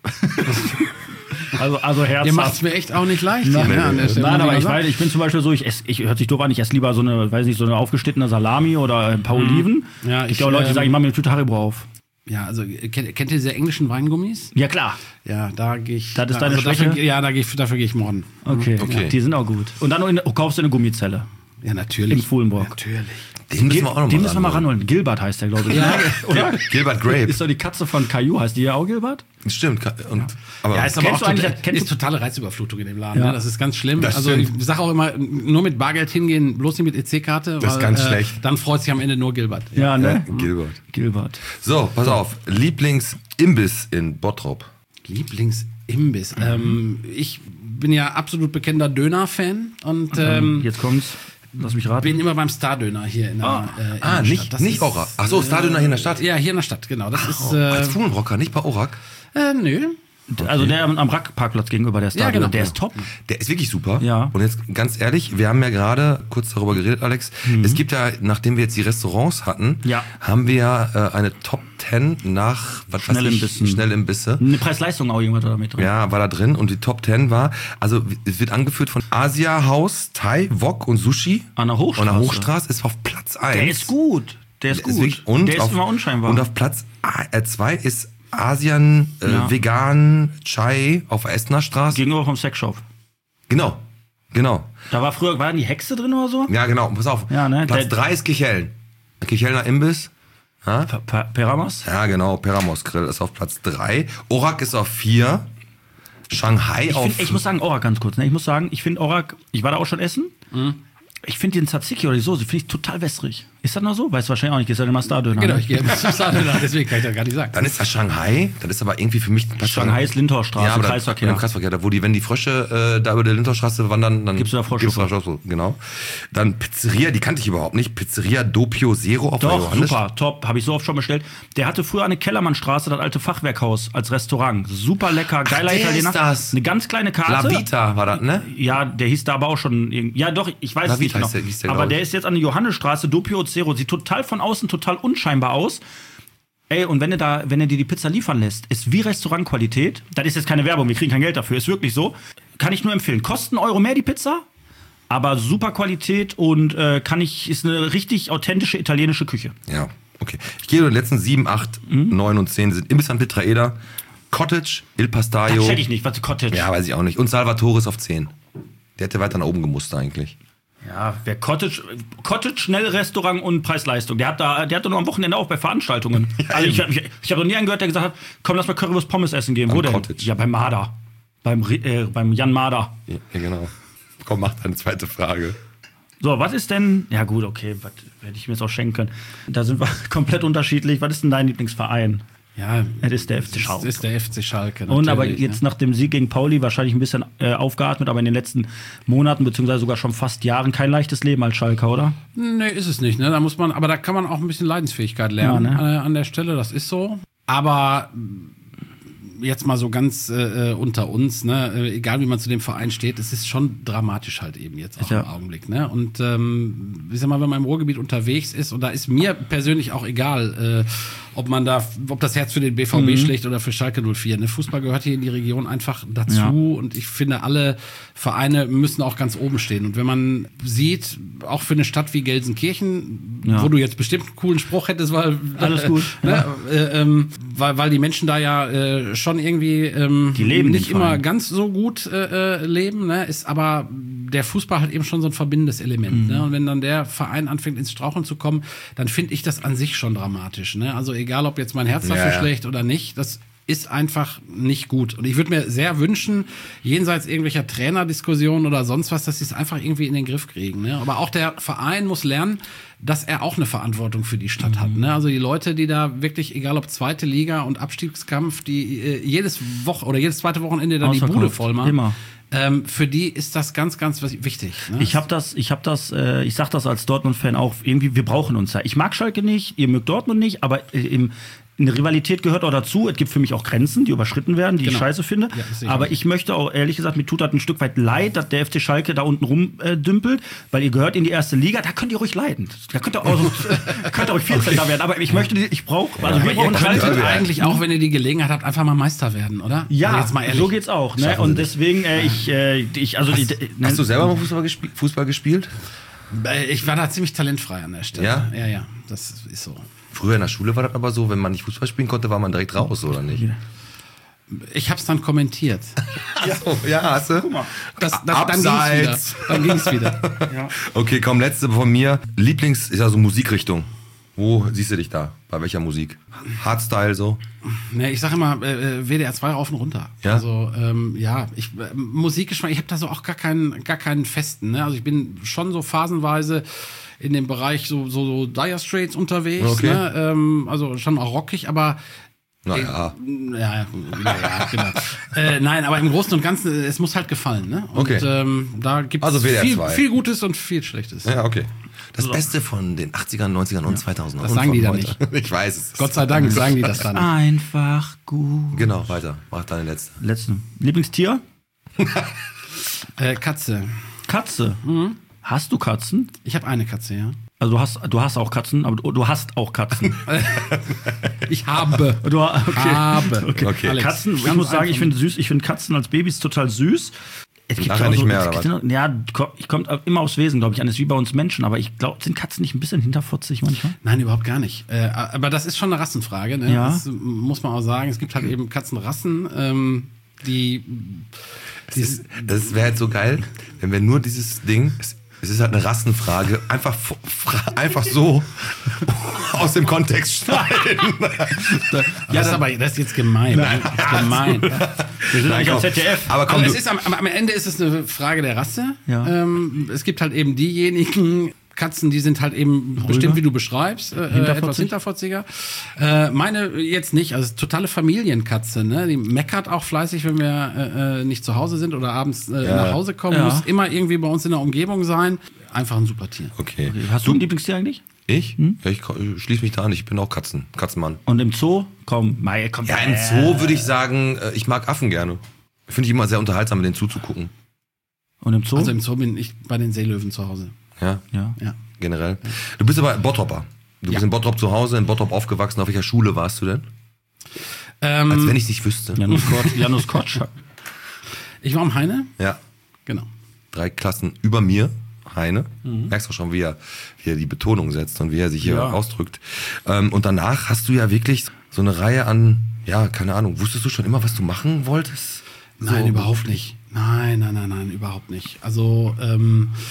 Also herzhaft. Ihr macht's mir echt auch nicht leicht. Nein, aber ich bin zum Beispiel so, ich hört sich doof an, ich esse lieber so eine aufgeschnittene Salami oder ein paar Oliven. Ja, ich glaube, Leute, die sagen, ich mache mir eine Tüte Haribo auf. Ja, also kennt ihr diese englischen Weingummis? Ja, klar. Ja, da gehe ich. Das ist deine Schwäche? Dafür gehe ich morden. Okay. Die sind auch gut. Und dann kaufst du eine Gummizelle. Ja, natürlich. In Fulmbrock. Natürlich. Den müssen wir mal ranholen. Gilbert heißt der, glaube ich. Ja. Oder? Gilbert Grape. Ist doch die Katze von Caillou. Heißt die ja auch Gilbert? Stimmt. Aber ja, ist aber auch ist totale Reizüberflutung in dem Laden. Ja. Ne? Das ist ganz schlimm. Das also stimmt. ich sage auch immer, nur mit Bargeld hingehen, bloß nicht mit EC-Karte. Das ist ganz schlecht. Dann freut sich am Ende nur Gilbert. Ja, ne? Gilbert. So, pass auf. Lieblingsimbiss in Bottrop. Lieblingsimbiss. Ich bin ja absolut bekennender Döner-Fan. Und jetzt kommt's. Lass mich raten. bin immer beim Star-Döner hier in der Stadt. Nicht Orak. Achso, Star-Döner hier in der Stadt. Ja, hier in der Stadt, genau. Das ist als Fulmbrocker, nicht bei Orak. nö. Also der am Rack-Parkplatz gegenüber der Star, genau. Der ist top. Der ist wirklich super. Ja. Und jetzt ganz ehrlich, wir haben ja gerade kurz darüber geredet, Alex. Es gibt ja, nachdem wir jetzt die Restaurants hatten, haben wir ja eine Top 10 nach Schnellimbisse. Eine Preis-Leistung auch irgendwas da mit drin. Ja, war da drin. Und die Top 10 war, also es wird angeführt von Asia House, Thai, Wok und Sushi. An der Hochstraße. Und der Hochstraße ist auf Platz 1. Der ist gut. Der ist wirklich, der ist immer unscheinbar. Und auf Platz 2 ist Asian Vegan Chai auf der Essener Straße. Gegenüber vom Sexshop. Genau. Da war die Hexe drin oder so? Ja, genau. Pass auf. Ja, ne? Platz 3 ist Kicheln. Kichelner Imbiss. Peramos? Ja, genau. Peramos Grill ist auf Platz 3. Orak ist auf 4. Shanghai Ich muss sagen, Orak ganz kurz. Ne? Ich muss sagen, ich finde Orak, ich war da auch schon essen. Ich finde den Tzatziki oder die Soße, finde ich total wässrig. Ist das noch so? Weißt du wahrscheinlich auch nicht, ist ja immer Star-Döner. Genau, ne? ich gehe zum Star-Döner, deswegen kann ich das gar nicht sagen. Dann ist das Shanghai, das ist aber irgendwie für mich... Shanghai ist Lindhorststraße, im Kreisverkehr. Im Kreisverkehr, da wenn die Frösche da über der Lindhorststraße wandern, dann gibt's da Froschsuppe. Genau. Dann Pizzeria, die kannte ich überhaupt nicht. Pizzeria Doppio Zero auf der Johannes. Super, top, habe ich so oft schon bestellt. Der hatte früher eine Kellermannstraße, das alte Fachwerkhaus als Restaurant. Super lecker, geiler Italiener. Ist das? Eine ganz kleine Karte. La Vita war das, ne? Ja, der hieß da aber auch schon... Ja doch, ich weiß es nicht genau. Aber der ist jetzt an der Johannesstraße, Doppio Zero. Sieht total von außen total unscheinbar aus. Ey, und wenn er dir die Pizza liefern lässt, ist wie Restaurantqualität. Das ist jetzt keine Werbung, wir kriegen kein Geld dafür, ist wirklich so. Kann ich nur empfehlen. Kostet €1 mehr die Pizza, aber super Qualität und ist eine richtig authentische italienische Küche. Ja, okay. Ich gehe den letzten 7, 8, 9 und 10 sind Imbiss an Petraeda, Cottage, Il Pastaio. Das check ich nicht, was ist Cottage? Ja, weiß ich auch nicht. Und Salvatore ist auf 10. Der hätte weiter nach oben gemusst eigentlich. Ja, wer Cottage Schnellrestaurant und Preis-Leistung. Der hat doch nur am Wochenende auch bei Veranstaltungen. Also ich habe noch nie einen gehört, der gesagt hat, komm, lass mal Currywurst Pommes essen gehen. Wo denn? Cottage. Ja, beim Marder. Beim Jan Marder. Ja, genau. Komm, mach deine zweite Frage. So, was ist denn, ja gut, okay, was hätte ich mir jetzt auch schenken können. Da sind wir komplett unterschiedlich. Was ist denn dein Lieblingsverein? Ja, das ist der FC Schalke. Das ist der FC Schalke. Und aber jetzt nach dem Sieg gegen Pauli wahrscheinlich ein bisschen aufgeatmet, aber in den letzten Monaten, beziehungsweise sogar schon fast Jahren kein leichtes Leben als Schalker, oder? Nee, ist es nicht. Ne? Aber da kann man auch ein bisschen Leidensfähigkeit lernen an der Stelle, das ist so. Aber jetzt mal so ganz unter uns, ne? Egal wie man zu dem Verein steht, es ist schon dramatisch halt eben jetzt auch im Augenblick. Ne? Und ich sag mal, wenn man im Ruhrgebiet unterwegs ist, und da ist mir persönlich auch egal, ob das Herz für den BVB schlägt oder für Schalke 04. Ne? Fußball gehört hier in die Region einfach dazu und ich finde, alle Vereine müssen auch ganz oben stehen. Und wenn man sieht, auch für eine Stadt wie Gelsenkirchen, wo du jetzt bestimmt einen coolen Spruch hättest, weil alles gut, weil die Menschen da ja schon irgendwie die leben nicht immer ganz so gut leben, ne? Ist aber der Fußball halt eben schon so ein verbindendes Element. Ne? Und wenn dann der Verein anfängt ins Straucheln zu kommen, dann finde ich das an sich schon dramatisch. Ne? Also egal, ob jetzt mein Herz dafür schlägt oder nicht, das ist einfach nicht gut. Und ich würde mir sehr wünschen, jenseits irgendwelcher Trainerdiskussionen oder sonst was, dass sie es einfach irgendwie in den Griff kriegen. Ne? Aber auch der Verein muss lernen, dass er auch eine Verantwortung für die Stadt hat. Ne? Also die Leute, die da wirklich, egal ob zweite Liga und Abstiegskampf, die jedes zweite Wochenende dann die Bude voll machen. Immer. Für die ist das ganz, ganz wichtig. Ne? Ich sag das als Dortmund-Fan auch, irgendwie, wir brauchen uns ja. Ich mag Schalke nicht, ihr mögt Dortmund nicht, aber eine Rivalität gehört auch dazu. Es gibt für mich auch Grenzen, die überschritten werden, die ich scheiße finde. Ja, aber ich möchte auch, ehrlich gesagt, mir tut das ein Stück weit leid, dass der FC Schalke da unten rumdümpelt, weil ihr gehört in die erste Liga, da könnt ihr ruhig leiden. Da könnt ihr auch 14. werden. Aber wir brauchen Schalke eigentlich auch, wenn ihr die Gelegenheit habt, einfach mal Meister werden, oder? Ja, jetzt mal ehrlich. So geht's auch. Ne? Und deswegen, hast du selber mal Fußball gespielt? Ich war da ziemlich talentfrei an der Stelle. Ja? Ja, das ist so. Früher in der Schule war das aber so, wenn man nicht Fußball spielen konnte, war man direkt raus, oder nicht? Ich hab's dann kommentiert. Hast du? Guck mal. Dann ging's wieder. Ja. Okay, komm, letzte von mir. Lieblings ist also Musikrichtung. Wo siehst du dich da? Bei welcher Musik? Hardstyle so? Ne, ich sag immer WDR 2 rauf und runter. Ja? Also Musikgeschmack, ich habe da so auch gar keinen festen. Ne? Also ich bin schon so phasenweise in dem Bereich so Dire Straits unterwegs. Okay. Ne? Also schon auch rockig, aber naja. Genau. Nein, aber im Großen und Ganzen, es muss halt gefallen. Ne? Und da gibt es also viel Gutes und viel Schlechtes. Ja, okay. Das Beste von den 80ern, 90ern und 2000ern. Das sagen die da nicht. Ich weiß es. Gott sei Dank sagen die das dann nicht. Einfach gut. Genau, weiter. Mach deine letzte. Lieblingstier? Katze. Katze? Mhm. Hast du Katzen? Ich habe eine Katze, ja. Also du hast auch Katzen, aber du hast auch Katzen. Ich habe. Okay. Alex, Katzen, ich muss sagen, ich finde Katzen als Babys total süß. Es gibt nachher nicht mehr, oder was? Ja, kommt immer aufs Wesen, glaube ich, an. Das ist wie bei uns Menschen. Aber ich glaube, sind Katzen nicht ein bisschen hinterfotzig manchmal? Nein, überhaupt gar nicht. Aber das ist schon eine Rassenfrage. Ne? Ja. Das muss man auch sagen. Es gibt halt eben Katzenrassen, das wäre halt so geil, wenn wir nur dieses Ding... Es ist halt eine Rassenfrage. Einfach so aus dem Kontext schneiden. Das ist jetzt gemein. Das ist gemein. Wir sind eigentlich am ZDF. Aber am Ende ist es eine Frage der Rasse. Ja. Es gibt halt eben diejenigen Katzen, die sind halt eben bestimmt, wie du beschreibst, etwas hinterfotziger. Meine jetzt nicht, also totale Familienkatze, ne? Die meckert auch fleißig, wenn wir nicht zu Hause sind oder abends nach Hause kommen. Muss immer irgendwie bei uns in der Umgebung sein. Einfach ein super Tier. Okay. Hast du ein Lieblingstier eigentlich? Ich? Ja, ich schließe mich da an. Ich bin auch Katzenmann. Und im Zoo? Komm. Ja, im Zoo würde ich sagen, ich mag Affen gerne. Finde ich immer sehr unterhaltsam, denen zuzugucken. Und im Zoo? Also im Zoo bin ich bei den Seelöwen zu Hause. Ja. Generell. Du bist aber Bottropper. Du bist in Bottrop zu Hause, in Bottrop aufgewachsen. Auf welcher Schule warst du denn? Als wenn ich es nicht wüsste. Janus Kotsch. Ich war am Heine. Ja. Genau. 3 Klassen über mir, Heine. Merkst du schon, wie er die Betonung setzt und wie er sich hier ausdrückt. Und danach hast du ja wirklich so eine Reihe an, keine Ahnung, wusstest du schon immer, was du machen wolltest? Nein, überhaupt nicht. Nein, überhaupt nicht. Also,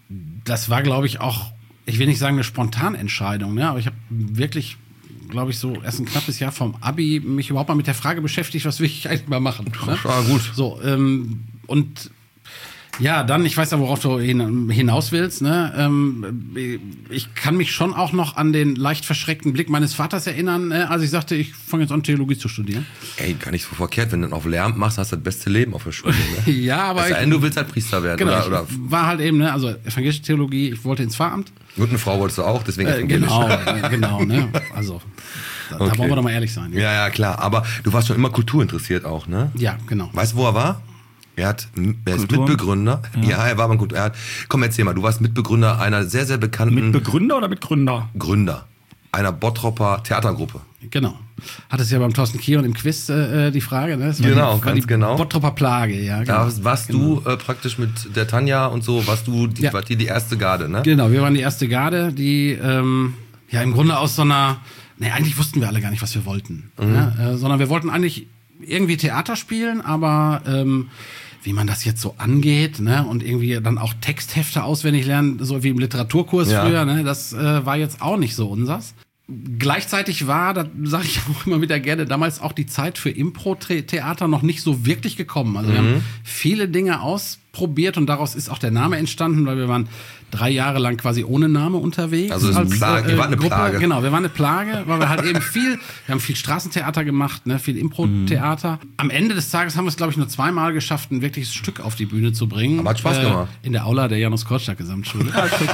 das war, glaube ich, auch, ich will nicht sagen eine Spontanentscheidung, ne? Aber ich habe wirklich, glaube ich, so erst ein knappes Jahr vom Abi mich überhaupt mal mit der Frage beschäftigt, was will ich eigentlich mal machen. Ne? Ja, gut. So, und ja, dann, ich weiß ja, worauf du hinaus willst, ne? Ich kann mich schon auch noch an den leicht verschreckten Blick meines Vaters erinnern, als ich sagte, ich fange jetzt an, Theologie zu studieren. Ey, gar nicht so verkehrt, wenn du dann auf Lehramt machst, hast du das beste Leben auf der Schule. Ne? Ja, aber du willst halt Priester werden. Genau, oder? War halt eben, ne, also evangelische Theologie, ich wollte ins Pfarramt. Und eine Frau wolltest du auch, deswegen evangelisch. Genau, ne, also da wollen wir doch mal ehrlich sein. Ja, klar, aber du warst schon immer kulturinteressiert auch, ne? Ja, genau. Weißt du, wo er war? Er ist Mitbegründer. Ja, er war mal gut. Komm, erzähl mal, du warst Mitbegründer einer sehr, sehr bekannten... Mitbegründer oder Mitgründer? Gründer einer Bottropper Theatergruppe. Genau. Hattest ja beim Thorsten Kion im Quiz die Frage, ne? Genau, ganz genau. Bottropper Plage, ja. Genau. Da warst du praktisch mit der Tanja und so, warst du die erste Garde, ne? Genau, wir waren die erste Garde, die im Grunde aus so einer... Ne, eigentlich wussten wir alle gar nicht, was wir wollten. Ne? Sondern wir wollten eigentlich irgendwie Theater spielen, aber... wie man das jetzt so angeht, ne, und irgendwie dann auch Texthefte auswendig lernen, so wie im Literaturkurs früher, ne, das war jetzt auch nicht so unsers. Gleichzeitig war, das sage ich auch immer wieder gerne, damals auch die Zeit für Impro-Theater noch nicht so wirklich gekommen. Also wir haben viele Dinge ausprobiert und daraus ist auch der Name entstanden, weil wir waren 3 Jahre lang quasi ohne Name unterwegs. Also ihr wart eine Gruppe. Plage. Genau, wir waren eine Plage, weil wir halt eben wir haben viel Straßentheater gemacht, ne, viel Impro-Theater. Am Ende des Tages haben wir es, glaube ich, nur 2-mal geschafft, ein wirkliches Stück auf die Bühne zu bringen. Aber hat Spaß gemacht. In der Aula der Janus-Korczak-Gesamtschule.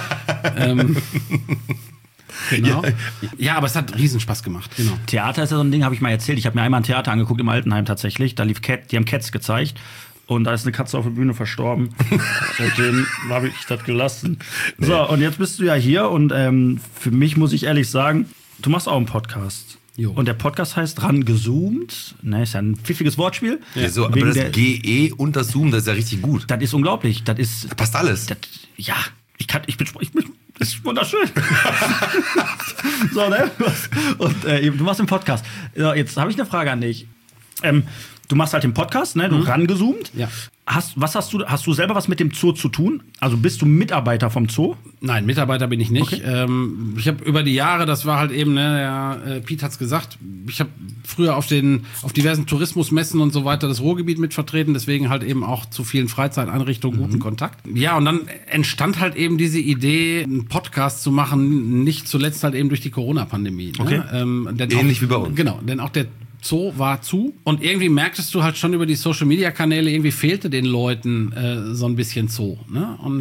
Genau. Ja, aber es hat riesen Spaß gemacht. Genau. Theater ist ja so ein Ding, habe ich mal erzählt. Ich habe mir einmal ein Theater angeguckt im Altenheim tatsächlich. Da lief die haben Cats gezeigt. Und da ist eine Katze auf der Bühne verstorben. Seitdem habe ich das gelassen. Nee. So, und jetzt bist du ja hier. Und für mich muss ich ehrlich sagen, du machst auch einen Podcast. Jo. Und der Podcast heißt Rangezoomt. Ne, ist ja ein pfiffiges Wortspiel. Ja, so, aber das GE und das Zoom, das ist ja richtig gut. Das ist unglaublich. Da passt alles. Ja, ich bin das ist wunderschön. So, ne? Und du machst den Podcast. Jetzt habe ich eine Frage an dich. Du machst halt den Podcast, ne? Du rangezoomt. Ja. Hast du selber was mit dem Zoo zu tun? Also bist du Mitarbeiter vom Zoo? Nein, Mitarbeiter bin ich nicht. Okay. Ich habe über die Jahre, das war halt eben, ne, der Piet hat's gesagt, ich habe früher auf diversen Tourismusmessen und so weiter das Ruhrgebiet mit vertreten, deswegen halt eben auch zu vielen Freizeiteinrichtungen guten Kontakt. Ja, und dann entstand halt eben diese Idee, einen Podcast zu machen, nicht zuletzt halt eben durch die Corona-Pandemie. Okay. Ne? Ähnlich wie bei uns. Genau, denn auch der Zoo war zu und irgendwie merktest du halt schon über die Social-Media-Kanäle, irgendwie fehlte den Leuten so ein bisschen Zoo. Ne? Und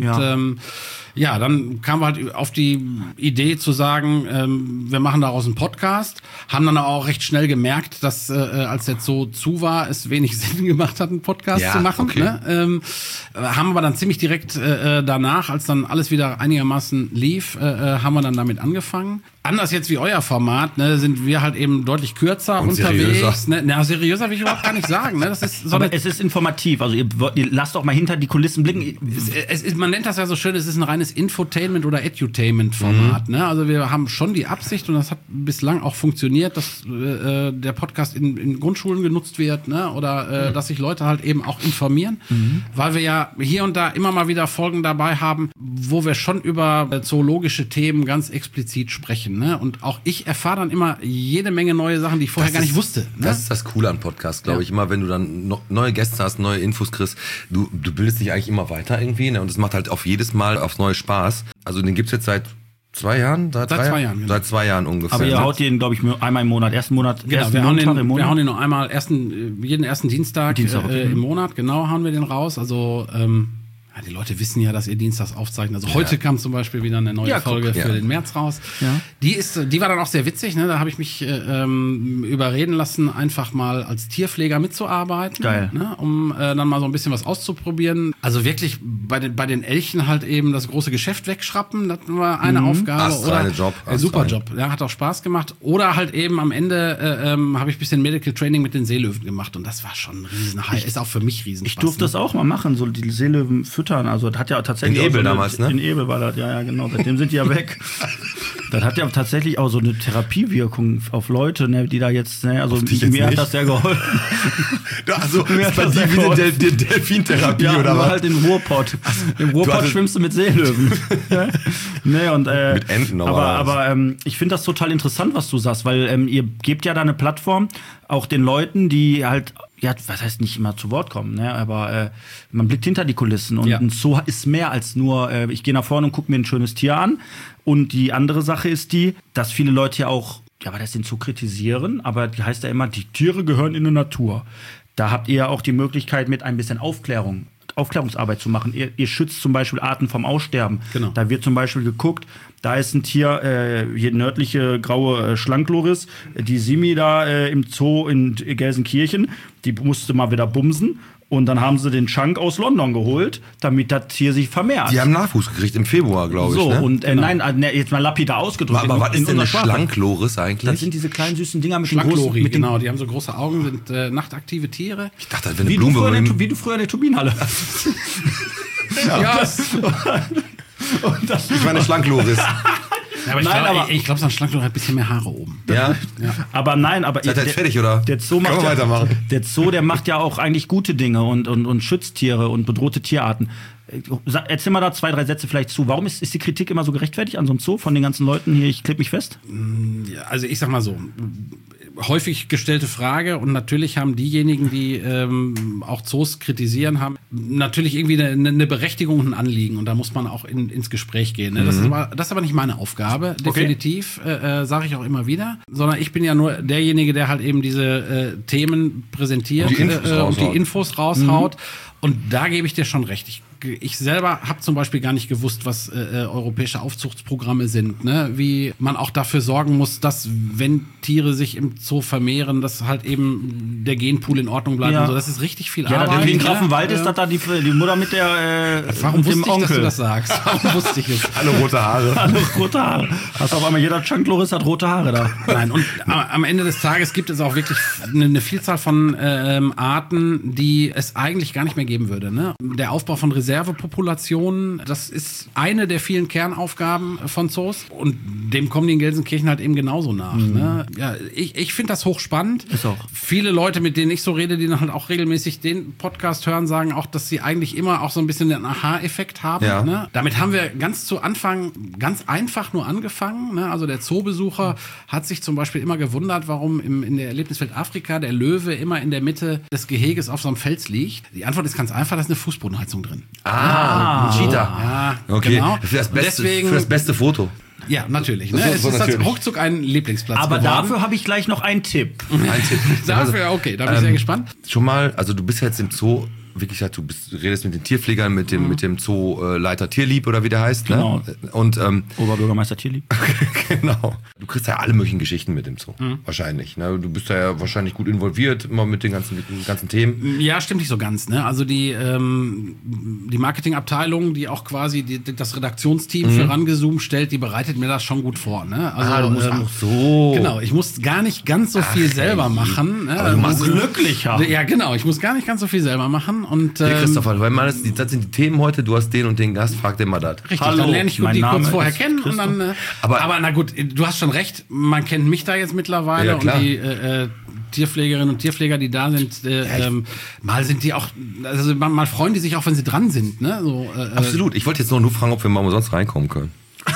dann kamen wir halt auf die Idee zu sagen, wir machen daraus einen Podcast, haben dann auch recht schnell gemerkt, dass als der Zoo zu war, es wenig Sinn gemacht hat, einen Podcast zu machen. Okay. Ne? Haben aber dann ziemlich direkt danach, als dann alles wieder einigermaßen lief, haben wir dann damit angefangen. Anders jetzt wie euer Format, ne, sind wir halt eben deutlich kürzer und unterwegs. Ne? Na, seriöser will ich überhaupt gar nicht sagen. Ne? Das ist so aber es ist informativ. Also ihr lasst doch mal hinter die Kulissen blicken. Man nennt das ja so schön, es ist ein reines Infotainment- oder Edutainment-Format. Ne? Also wir haben schon die Absicht, und das hat bislang auch funktioniert, dass der Podcast in Grundschulen genutzt wird, ne? Oder dass sich Leute halt eben auch informieren. Weil wir ja hier und da immer mal wieder Folgen dabei haben, wo wir schon über zoologische Themen ganz explizit sprechen. Ne? Und auch ich erfahre dann immer jede Menge neue Sachen, die ich vorher gar nicht wusste. Ne? Das ist das Coole an Podcasts, glaube ich. Immer wenn du dann neue Gäste hast, neue Infos kriegst, du bildest dich eigentlich immer weiter irgendwie. Ne? Und es macht halt auf jedes Mal aufs neue Spaß. Also den gibt's jetzt seit 2 Jahren? Seit 2 Jahren. Genau. Seit 2 Jahren ungefähr. Aber ihr haut den, glaube ich, einmal im Monat. Ersten Monat. Genau, wir hauen den nur einmal, jeden ersten Dienstag im Monat. Genau, hauen wir den raus. Also ja, die Leute wissen ja, dass ihr dienstags aufzeichnet. Also heute kam zum Beispiel wieder eine neue Folge für den März raus. Ja. Die war dann auch sehr witzig. Ne? Da habe ich mich überreden lassen, einfach mal als Tierpfleger mitzuarbeiten. Geil. Ne? Um dann mal so ein bisschen was auszuprobieren. Also wirklich bei den Elchen halt eben das große Geschäft wegschrappen. Das war eine Aufgabe. Astreine Job. Super Job. Ja, hat auch Spaß gemacht. Oder halt eben am Ende habe ich ein bisschen Medical Training mit den Seelöwen gemacht. Und das war schon ein Ist auch für mich riesen Spaß. Ich durfte das auch mal machen, so die Seelöwen füttern füttern. Also das hat ja tatsächlich in Ebel damals, ne? In Ebel war das, ja, genau. Seitdem sind die ja weg. Das hat ja tatsächlich auch so eine Therapiewirkung auf Leute, ne, die da jetzt, ne, also mir hat das sehr geholfen. Also ist bei dir wieder Delfintherapie ja, oder was? Halt im Ruhrpott. Im Ruhrpott schwimmst du mit Seelöwen. Ne, und, mit Enten aber ich finde das total interessant, was du sagst, weil ihr gebt ja da eine Plattform auch den Leuten, die halt, ja, was heißt nicht immer zu Wort kommen, ne? Aber man blickt hinter die Kulissen und ein Zoo ist mehr als nur, ich gehe nach vorne und gucke mir ein schönes Tier an. Und die andere Sache ist die, dass viele Leute ja auch, ja, aber das den Zoo kritisieren, aber die heißt ja immer, die Tiere gehören in die Natur. Da habt ihr ja auch die Möglichkeit, mit ein bisschen Aufklärungsarbeit zu machen. Ihr schützt zum Beispiel Arten vom Aussterben. Genau. Da wird zum Beispiel geguckt, da ist ein Tier, hier nördliche graue Schlankloris, die Simi da im Zoo in Gelsenkirchen, die musste mal wieder bumsen. Und dann haben sie den Chunk aus London geholt, damit das Tier sich vermehrt. Die haben Nachwuchs gekriegt im Februar, glaube ich. So, ne? und nein, jetzt mal lapidar ausgedrückt. Aber was ist denn eine Schlankloris eigentlich? Das sind diese kleinen süßen Dinger mit den Schlankloris, großen... genau, die haben so große Augen, sind nachtaktive Tiere. Ich dachte, das wäre eine Blume. Wie du früher in der Turbinenhalle. Ja. Ich meine Schlankloris. Ja, aber ich glaube, so ein Schlankloris hat ein bisschen mehr Haare oben. Ja? Aber nein, aber... Seid ihr jetzt fertig, oder? Der Zoo macht weitermachen. Der Zoo, der macht ja auch eigentlich gute Dinge und schützt Tiere und bedrohte Tierarten. Erzähl mal da 2, 3 Sätze vielleicht zu. Warum ist die Kritik immer so gerechtfertigt an so einem Zoo von den ganzen Leuten hier? Ich klebe mich fest. Also ich sag mal so, häufig gestellte Frage und natürlich haben diejenigen, die auch Zoos kritisieren, haben natürlich irgendwie eine Berechtigung und ein Anliegen und da muss man auch ins Gespräch gehen. Ne? Das ist aber nicht meine Aufgabe, definitiv, sage ich auch immer wieder, sondern ich bin ja nur derjenige, der halt eben diese Themen präsentiert und die Infos raushaut. Und da gebe ich dir schon recht. Ich selber habe zum Beispiel gar nicht gewusst, was europäische Aufzuchtsprogramme sind. Ne? Wie man auch dafür sorgen muss, dass, wenn Tiere sich im Zoo vermehren, dass halt eben der Genpool in Ordnung bleibt. Und so. Das ist richtig viel Arbeit. In Grafenwald ist das da die Mutter mit der Warum mit wusste dem Onkel. Dass du das sagst? Warum wusste ich es? Alle rote Haare. Alle rote Haare. Hast auf einmal jeder Chunkloris hat rote Haare da. Nein, und am Ende des Tages gibt es auch wirklich eine Vielzahl von Arten, die es eigentlich gar nicht mehr geben würde. Ne? Der Aufbau von Reservepopulationen, das ist eine der vielen Kernaufgaben von Zoos und dem kommen die in Gelsenkirchen halt eben genauso nach. Ne? Ja, ich finde das hochspannend. Ist auch. Viele Leute, mit denen ich so rede, die dann halt auch regelmäßig den Podcast hören, sagen auch, dass sie eigentlich immer auch so ein bisschen den Aha-Effekt haben. Ja. Ne? Damit haben wir ganz zu Anfang ganz einfach nur angefangen. Ne? Also der Zoobesucher hat sich zum Beispiel immer gewundert, warum in der Erlebniswelt Afrika der Löwe immer in der Mitte des Geheges auf so einem Fels liegt. Die Antwort ist ganz einfach, da ist eine Fußbodenheizung drin. Ein Cheetah. Ja, okay. Genau. Für das beste Foto. Ja, natürlich. Ne? Es ist natürlich ruckzuck ein Lieblingsplatz Aber geworden. dafür habe ich gleich noch einen Tipp. Dafür, okay, da bin ich sehr gespannt. Schon mal, also du bist ja jetzt im Zoo, wirklich, du redest mit den Tierpflegern, mit dem Zooleiter Tierlieb oder wie der heißt. Genau. Ne? Und, Oberbürgermeister Tierlieb. Genau. Du kriegst ja alle möglichen Geschichten mit dem Zoo. Wahrscheinlich. Ne? Du bist ja wahrscheinlich gut involviert, immer mit den ganzen Themen. Ja, stimmt nicht so ganz. Ne? Also die Marketingabteilung, die auch quasi das Redaktionsteam für Rangezoom stellt, die bereitet mir das schon gut vor. Ne? Also, du musst auch so. Genau, ich muss gar nicht ganz so viel selber machen. Ne? Aber du machst glücklicher. Ja, genau, ich muss gar nicht ganz so viel selber machen. Und, hey Christopher, weil das sind die Themen heute, du hast den und den Gast, frag den mal das. Richtig, Hallo, dann lerne ich die kurz vorher kennen und dann. Aber na gut, du hast schon recht, man kennt mich da jetzt mittlerweile ja, klar. und die Tierpflegerinnen und Tierpfleger, die da sind, mal sind die auch, also mal freuen die sich auch, wenn sie dran sind. Ne? So, absolut, ich wollte jetzt nur fragen, ob wir mal umsonst reinkommen können.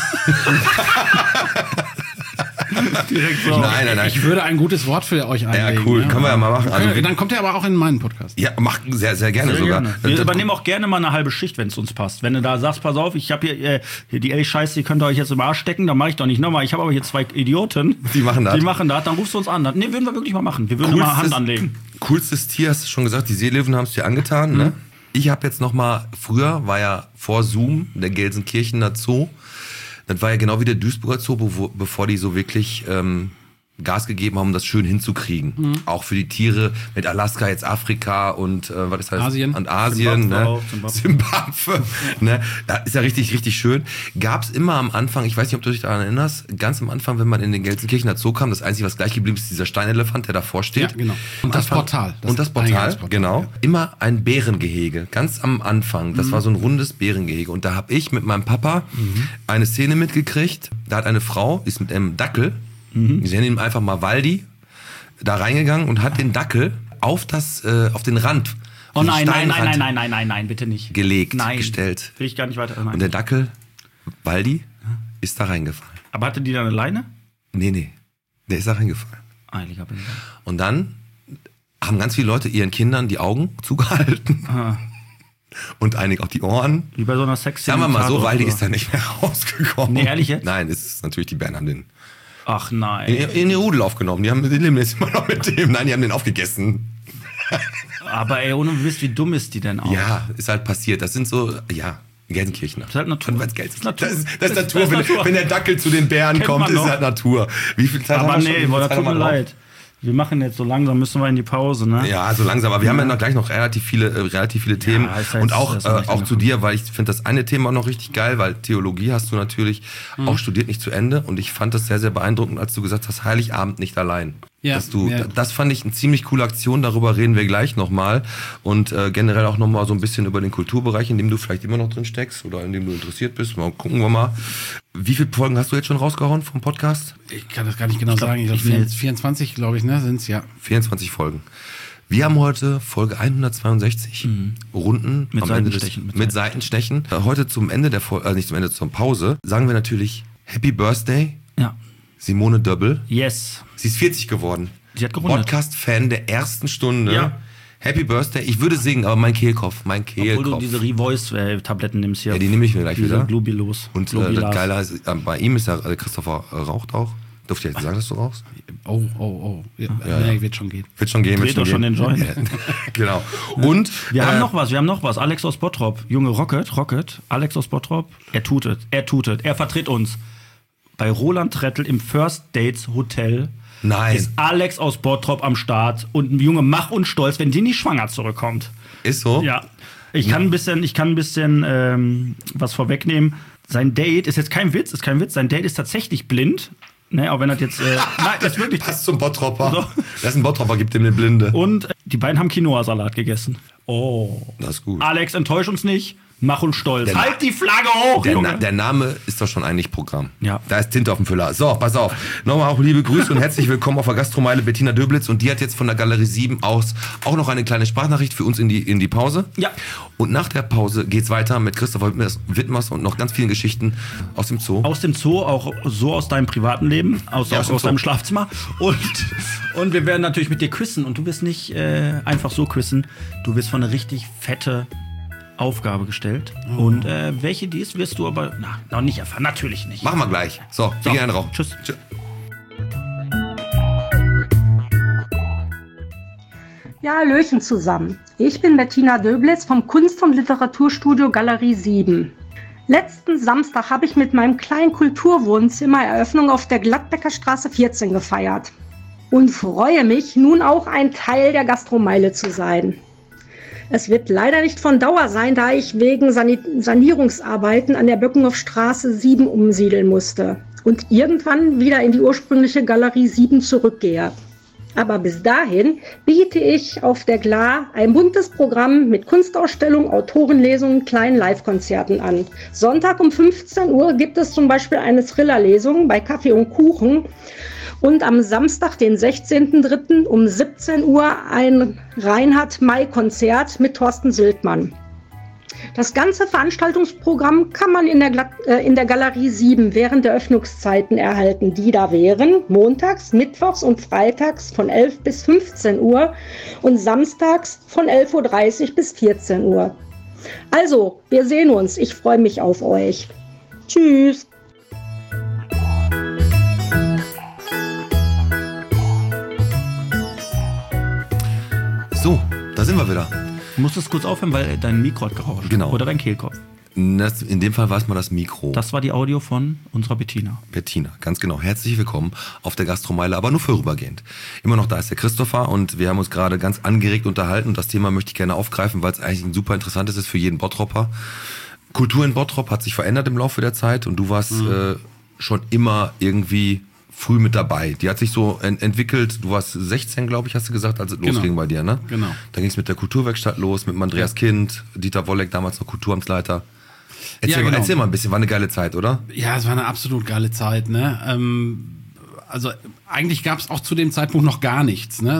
Direkt so. Nein. Ich würde ein gutes Wort für euch einlegen. Ja, cool, können wir ja mal machen. Also, dann kommt er aber auch in meinen Podcast. Ja, mach sehr, sehr gerne sogar. Wir übernehmen auch gerne mal eine halbe Schicht, wenn es uns passt. Wenn du da sagst, pass auf, ich habe hier die Scheiße, die könnt ihr euch jetzt im Arsch stecken, dann mache ich doch nicht nochmal. Ich habe aber hier 2 Idioten. Die machen das, dann rufst du uns an. Nee, würden wir wirklich mal machen. Wir würden mal Hand anlegen. Coolstes Tier, hast du schon gesagt, die Seelöwen haben es dir angetan. Ne? Ich habe jetzt noch mal, früher war ja vor Zoom der Gelsenkirchener Zoo. Das war ja genau wie der Duisburger Zoo, bevor die so wirklich Gas gegeben haben, um das schön hinzukriegen. Auch für die Tiere mit Alaska, jetzt Afrika und was ist das? Asien. Und Asien, Zimbabwe. Ne? Ja, ist ja richtig, richtig schön. Gab's immer am Anfang, ich weiß nicht, ob du dich daran erinnerst, ganz am Anfang, wenn man in den Gelsenkirchener Zoo kam, das Einzige, was gleich geblieben ist, dieser Steinelefant, der davor steht. Ja, genau. Und das Portal. Genau. Ja. Immer ein Bärengehege, ganz am Anfang. Das war so ein rundes Bärengehege. Und da habe ich mit meinem Papa eine Szene mitgekriegt. Da hat eine Frau, ist mit einem Dackel, sie nennen ihn einfach mal Waldi, da reingegangen und hat den Dackel auf den Rand. Oh nein, bitte nicht. Gestellt. Will ich gar nicht weiter. Nein. Und der Dackel, Waldi, ist da reingefallen. Aber hatte die da eine Leine? Nee. Der ist da reingefallen. Heiliger bin ich. Und dann haben ganz viele Leute ihren Kindern die Augen zugehalten. Aha. Und einige auch die Ohren. Wie bei so einer Sexszene. Sagen wir mal so, Waldi ist da nicht mehr rausgekommen. Nee, ehrlich jetzt? Nein, es ist natürlich, die Bären haben den Ach nein. in den Rudel aufgenommen. Die leben jetzt immer noch mit dem. Nein, die haben den aufgegessen. Aber ey, ohne Wissen, wie dumm ist die denn auch? Ja, ist halt passiert. Das sind so, Gelsenkirchener. Das ist halt Natur. Das ist Natur. Wenn der Dackel zu den Bären kommt, ist halt Natur. Wie viel Zeit haben wir schon? Aber tut mir leid. Wir machen jetzt so langsam, müssen wir in die Pause, ne? Ja, so langsam. Aber wir haben ja noch gleich noch relativ viele Themen. Und auch zu dir, weil ich finde das eine Thema noch richtig geil, weil Theologie hast du natürlich auch studiert, nicht zu Ende. Und ich fand das sehr, sehr beeindruckend, als du gesagt hast, Heiligabend nicht allein. Ja, das fand ich eine ziemlich coole Aktion, darüber reden wir gleich nochmal. Und generell auch nochmal so ein bisschen über den Kulturbereich, in dem du vielleicht immer noch drin steckst oder in dem du interessiert bist. Mal gucken wir mal. Wie viele Folgen hast du jetzt schon rausgehauen vom Podcast? Ich kann das gar nicht genau sagen. Ich glaube 24, glaube ich, ne, sind es, ja. 24 Folgen. Wir haben heute Folge 162, Runden mit am Seitenstechen. Ende mit Seitenstechen. Heute zum Ende der Folge, nicht zum Ende, zur Pause, sagen wir natürlich Happy Birthday. Ja. Simone Döbbel. Yes. Sie ist 40 geworden. Sie hat gerundet. Podcast-Fan der ersten Stunde. Ja. Happy Birthday. Ich würde singen, aber mein Kehlkopf. Obwohl du diese Revoice-Tabletten nimmst hier. Ja, die nehme ich mir gleich wieder. Globilos. Und das Geile ist, bei ihm ist ja, Christopher raucht auch. Durfte ich jetzt sagen, dass du rauchst? Oh. Ja, wird schon gehen. Wird schon gehen. Dreht doch schon den Joint. Ja. Genau. Und wir haben noch was. Alex aus Bottrop. Junge Rocket. Alex aus Bottrop. Er tutet. Er vertritt uns. Bei Roland Trettel im First Dates Hotel. Nein. Ist Alex aus Bottrop am Start und ein Junge Mach und Stolz, wenn die nicht schwanger zurückkommt. Ist so? Ja. Ich kann ein bisschen was vorwegnehmen. Sein Date ist jetzt kein Witz. Sein Date ist tatsächlich blind. Ne, auch wenn das jetzt. Nein, das ist wirklich. Passt zum Bottropper. So. Das ist ein Bottropper, gibt ihm eine Blinde. Und die beiden haben Quinoa-Salat gegessen. Oh. Das ist gut. Alex, enttäusch uns nicht. Mach uns stolz. Halt die Flagge hoch, Junge. Der Name ist doch schon eigentlich Programm. Ja. Da ist Tinte auf dem Füller. So, pass auf. Nochmal auch liebe Grüße und herzlich willkommen auf der Gastromeile Bettina Döblitz. Und die hat jetzt von der Galerie 7 aus auch noch eine kleine Sprachnachricht für uns in die Pause. Ja. Und nach der Pause geht's weiter mit Christopher Wittmers und noch ganz vielen Geschichten aus dem Zoo. Aus dem Zoo, auch so aus deinem privaten Leben, aus deinem Schlafzimmer. Und wir werden natürlich mit dir küssen. Und du wirst nicht einfach so küssen. Du wirst von eine richtig fette Aufgabe gestellt. Oh. Und welche die ist, wirst du aber noch nicht erfahren. Natürlich nicht. Machen wir gleich. So, wir gehen raus. Tschüss. Ja, hallöchen zusammen. Ich bin Bettina Döblitz vom Kunst- und Literaturstudio Galerie 7. Letzten Samstag habe ich mit meinem kleinen Kulturwohnzimmer Eröffnung auf der Gladbecker Straße 14 gefeiert. Und freue mich, nun auch ein Teil der Gastromeile zu sein. Es wird leider nicht von Dauer sein, da ich wegen Sanierungsarbeiten an der Böckenhoffstraße 7 umsiedeln musste und irgendwann wieder in die ursprüngliche Galerie 7 zurückgehe. Aber bis dahin biete ich auf der GLA ein buntes Programm mit Kunstausstellungen, Autorenlesungen, kleinen Live-Konzerten an. Sonntag um 15 Uhr gibt es zum Beispiel eine Thriller-Lesung bei Kaffee und Kuchen. Und am Samstag, den 16.03. um 17 Uhr ein Reinhard-May-Konzert mit Thorsten Sildmann. Das ganze Veranstaltungsprogramm kann man in der Galerie 7 während der Öffnungszeiten erhalten, die da wären montags, mittwochs und freitags von 11 bis 15 Uhr und samstags von 11.30 Uhr bis 14 Uhr. Also, wir sehen uns. Ich freue mich auf euch. Tschüss. So, da sind wir wieder. Du musst es kurz aufhören, weil dein Mikro hat gerauscht. Genau. Oder dein Kehlkopf. In dem Fall war es mal das Mikro. Das war die Audio von unserer Bettina. Bettina, ganz genau. Herzlich willkommen auf der Gastromeile, aber nur vorübergehend. Immer noch da ist der Christopher und wir haben uns gerade ganz angeregt unterhalten und das Thema möchte ich gerne aufgreifen, weil es eigentlich ein super interessantes ist für jeden Bottropper. Kultur in Bottrop hat sich verändert im Laufe der Zeit und du warst schon immer irgendwie früh mit dabei. Die hat sich so entwickelt, du warst 16, glaube ich, hast du gesagt, als es losging bei dir, ne? Genau. Da ging es mit der Kulturwerkstatt los, mit Andreas Kind, Dieter Wolleck, damals noch Kulturamtsleiter. Erzähl mal ein bisschen, war eine geile Zeit, oder? Ja, es war eine absolut geile Zeit, ne? Also eigentlich gab es auch zu dem Zeitpunkt noch gar nichts, ne?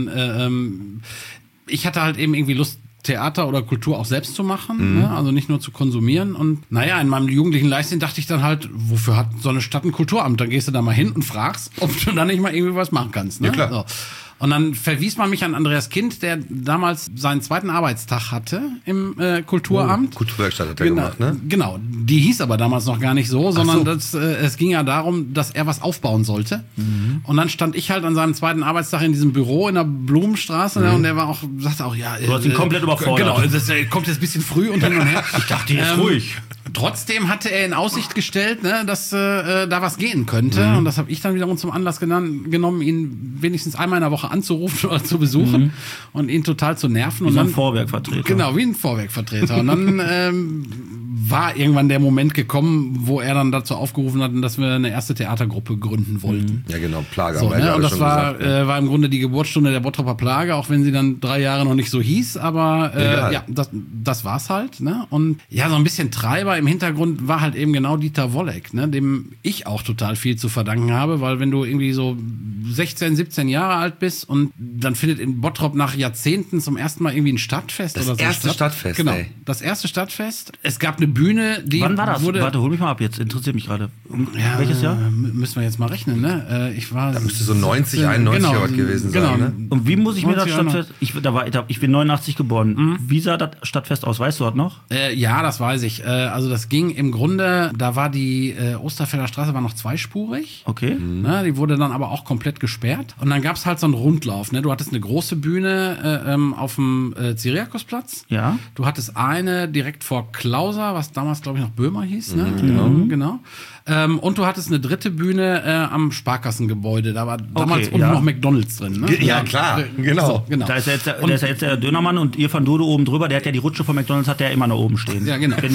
Sondern ich hatte halt eben irgendwie Lust, Theater oder Kultur auch selbst zu machen, ne? Also nicht nur zu konsumieren. Und naja, in meinem jugendlichen Leichtsinn dachte ich dann halt, wofür hat so eine Stadt ein Kulturamt? Dann gehst du da mal hin und fragst, ob du da nicht mal irgendwie was machen kannst. Ne? Ja, klar. So. Und dann verwies man mich an Andreas Kind, der damals seinen zweiten Arbeitstag hatte im Kulturamt. Kulturwerkstatt hat er gemacht, ne? Genau, die hieß aber damals noch gar nicht so, sondern es ging ja darum, dass er was aufbauen sollte. Und dann stand ich halt an seinem zweiten Arbeitstag in diesem Büro in der Blumenstraße und der war auch, sagte auch, ja... Du hast ihn komplett überfordert. Genau, das kommt jetzt ein bisschen früh und hin und her. Ich dachte, jetzt ruhig. Trotzdem hatte er in Aussicht gestellt, ne, dass da was gehen könnte. Und das habe ich dann wiederum zum Anlass genommen, ihn wenigstens einmal in der Woche anzurufen oder zu besuchen und ihn total zu nerven. Wie und so dann, ein Vorwerkvertreter. Genau, wie ein Vorwerkvertreter. Und dann war irgendwann der Moment gekommen, wo er dann dazu aufgerufen hat, dass wir eine erste Theatergruppe gründen wollten. Ja, genau, Plage. So, ne? Und das war, gesagt, war im Grunde die Geburtsstunde der Bottroper Plage, auch wenn sie dann 3 Jahre noch nicht so hieß, aber ja, das war's halt. Ne? Und ja, so ein bisschen Treiber im Hintergrund war halt eben genau Dieter Wolleck, ne? Dem ich auch total viel zu verdanken habe, weil wenn du irgendwie so 16, 17 Jahre alt bist und dann findet in Bottrop nach Jahrzehnten zum ersten Mal irgendwie ein Stadtfest das oder so. erste Stadtfest, Genau, ey. das erste Stadtfest. Es gab eine Bühne, die Wann war das? wurde... Warte, hol mich mal ab, jetzt interessiert mich gerade. Ja, welches Jahr? Müssen wir jetzt mal rechnen, ne? Ich war... Da müsste so 90, 91 genau, was gewesen genau. sein, ne? Und wie muss ich mir das 90er Stadtfest... Ich bin 89 geboren. Wie sah das Stadtfest aus? Weißt du das noch? Ja, das weiß ich. Also das ging im Grunde, da war die Osterfelder Straße war noch zweispurig. Okay. Ne, die wurde dann aber auch komplett gesperrt. Und dann gab es halt so einen Rundlauf. Ne? Du hattest eine große Bühne auf dem Cyriakusplatz. Ja. Du hattest eine direkt vor Klauser, was damals, glaube ich, noch Böhmer hieß. Ne? Genau. Und du hattest eine dritte Bühne am Sparkassengebäude. Da war damals unten noch McDonald's drin. Ne? Ja, klar, genau. So, genau. Da ist ja jetzt der Dönermann und ihr von Dodo oben drüber, der hat ja die Rutsche von McDonald's, hat der immer noch oben stehen. Ja, genau.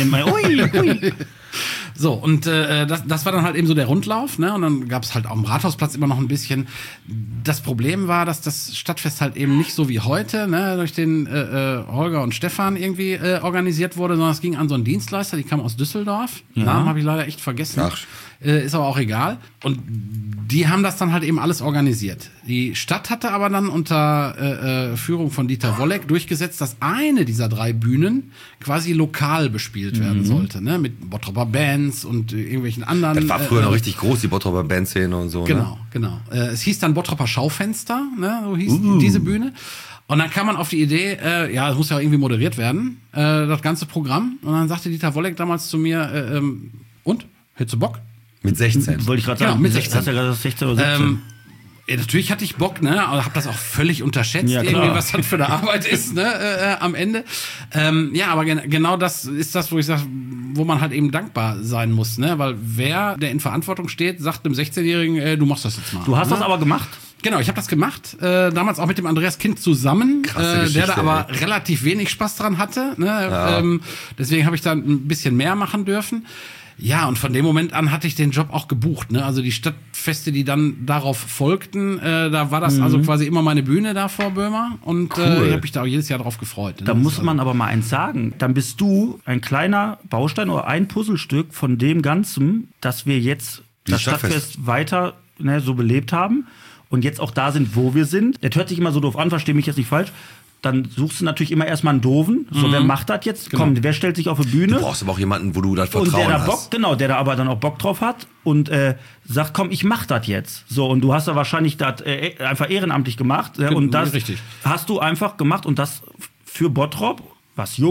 Ui. So, und das war dann halt eben so der Rundlauf, ne? Und dann gab es halt am Rathausplatz immer noch ein bisschen. Das Problem war, dass das Stadtfest halt eben nicht so wie heute, ne, durch den Holger und Stefan irgendwie organisiert wurde, sondern es ging an so einen Dienstleister, die kam aus Düsseldorf. Ja. Namen habe ich leider echt vergessen. Ach. Ist aber auch egal. Und die haben das dann halt eben alles organisiert. Die Stadt hatte aber dann unter Führung von Dieter Wolleck durchgesetzt, dass eine dieser 3 Bühnen quasi lokal bespielt werden sollte, ne? Mit Bottroper Bands und irgendwelchen anderen. Das war früher noch richtig groß, die Bottroper Bandszene und so. Genau, ne? genau. Es hieß dann Bottroper Schaufenster, ne? So hieß diese Bühne. Und dann kam man auf die Idee, es muss ja auch irgendwie moderiert werden, das ganze Programm. Und dann sagte Dieter Wolleck damals zu mir, und? Hättest du Bock? Mit 16. Wollte ich gerade sagen. Genau, mit 16. Hast ja gerade 16 oder 17. Ja, natürlich hatte ich Bock, ne, aber habe das auch völlig unterschätzt, Ja, irgendwie, klar. was das für eine Arbeit ist, ne, am Ende. Ja, aber genau das ist das, wo ich sage, wo man halt eben dankbar sein muss, ne, weil wer, der in Verantwortung steht, sagt einem 16-Jährigen, du machst das jetzt mal. Du hast ne? das aber gemacht? Genau, ich habe das gemacht, damals auch mit dem Andreas Kind zusammen, Krasse Geschichte, der da aber relativ wenig Spaß dran hatte, ne, Ja. deswegen habe ich da ein bisschen mehr machen dürfen. Ja, und von dem Moment an hatte ich den Job auch gebucht. Ne? Also die Stadtfeste, die dann darauf folgten, da war das also quasi immer meine Bühne da vor Böhmer. Und ich habe mich da auch jedes Jahr drauf gefreut. Ne? Da muss man aber mal eins sagen. Dann bist du ein kleiner Baustein oder ein Puzzlestück von dem Ganzen, dass wir jetzt das Stadtfest weiter so belebt haben und jetzt auch da sind, wo wir sind. Das hört sich immer so doof an, versteh mich jetzt nicht falsch. Dann suchst du natürlich immer erstmal einen Doofen. So, wer macht das jetzt? Genau. Komm, wer stellt sich auf die Bühne? Du brauchst aber auch jemanden, wo du das Vertrauen und der da hast. Bock, genau, der da aber dann auch Bock drauf hat und sagt, komm, ich mach das jetzt. So, und du hast da wahrscheinlich das einfach ehrenamtlich gemacht. Und das richtig. hast du einfach gemacht und das für Bottrop, was jung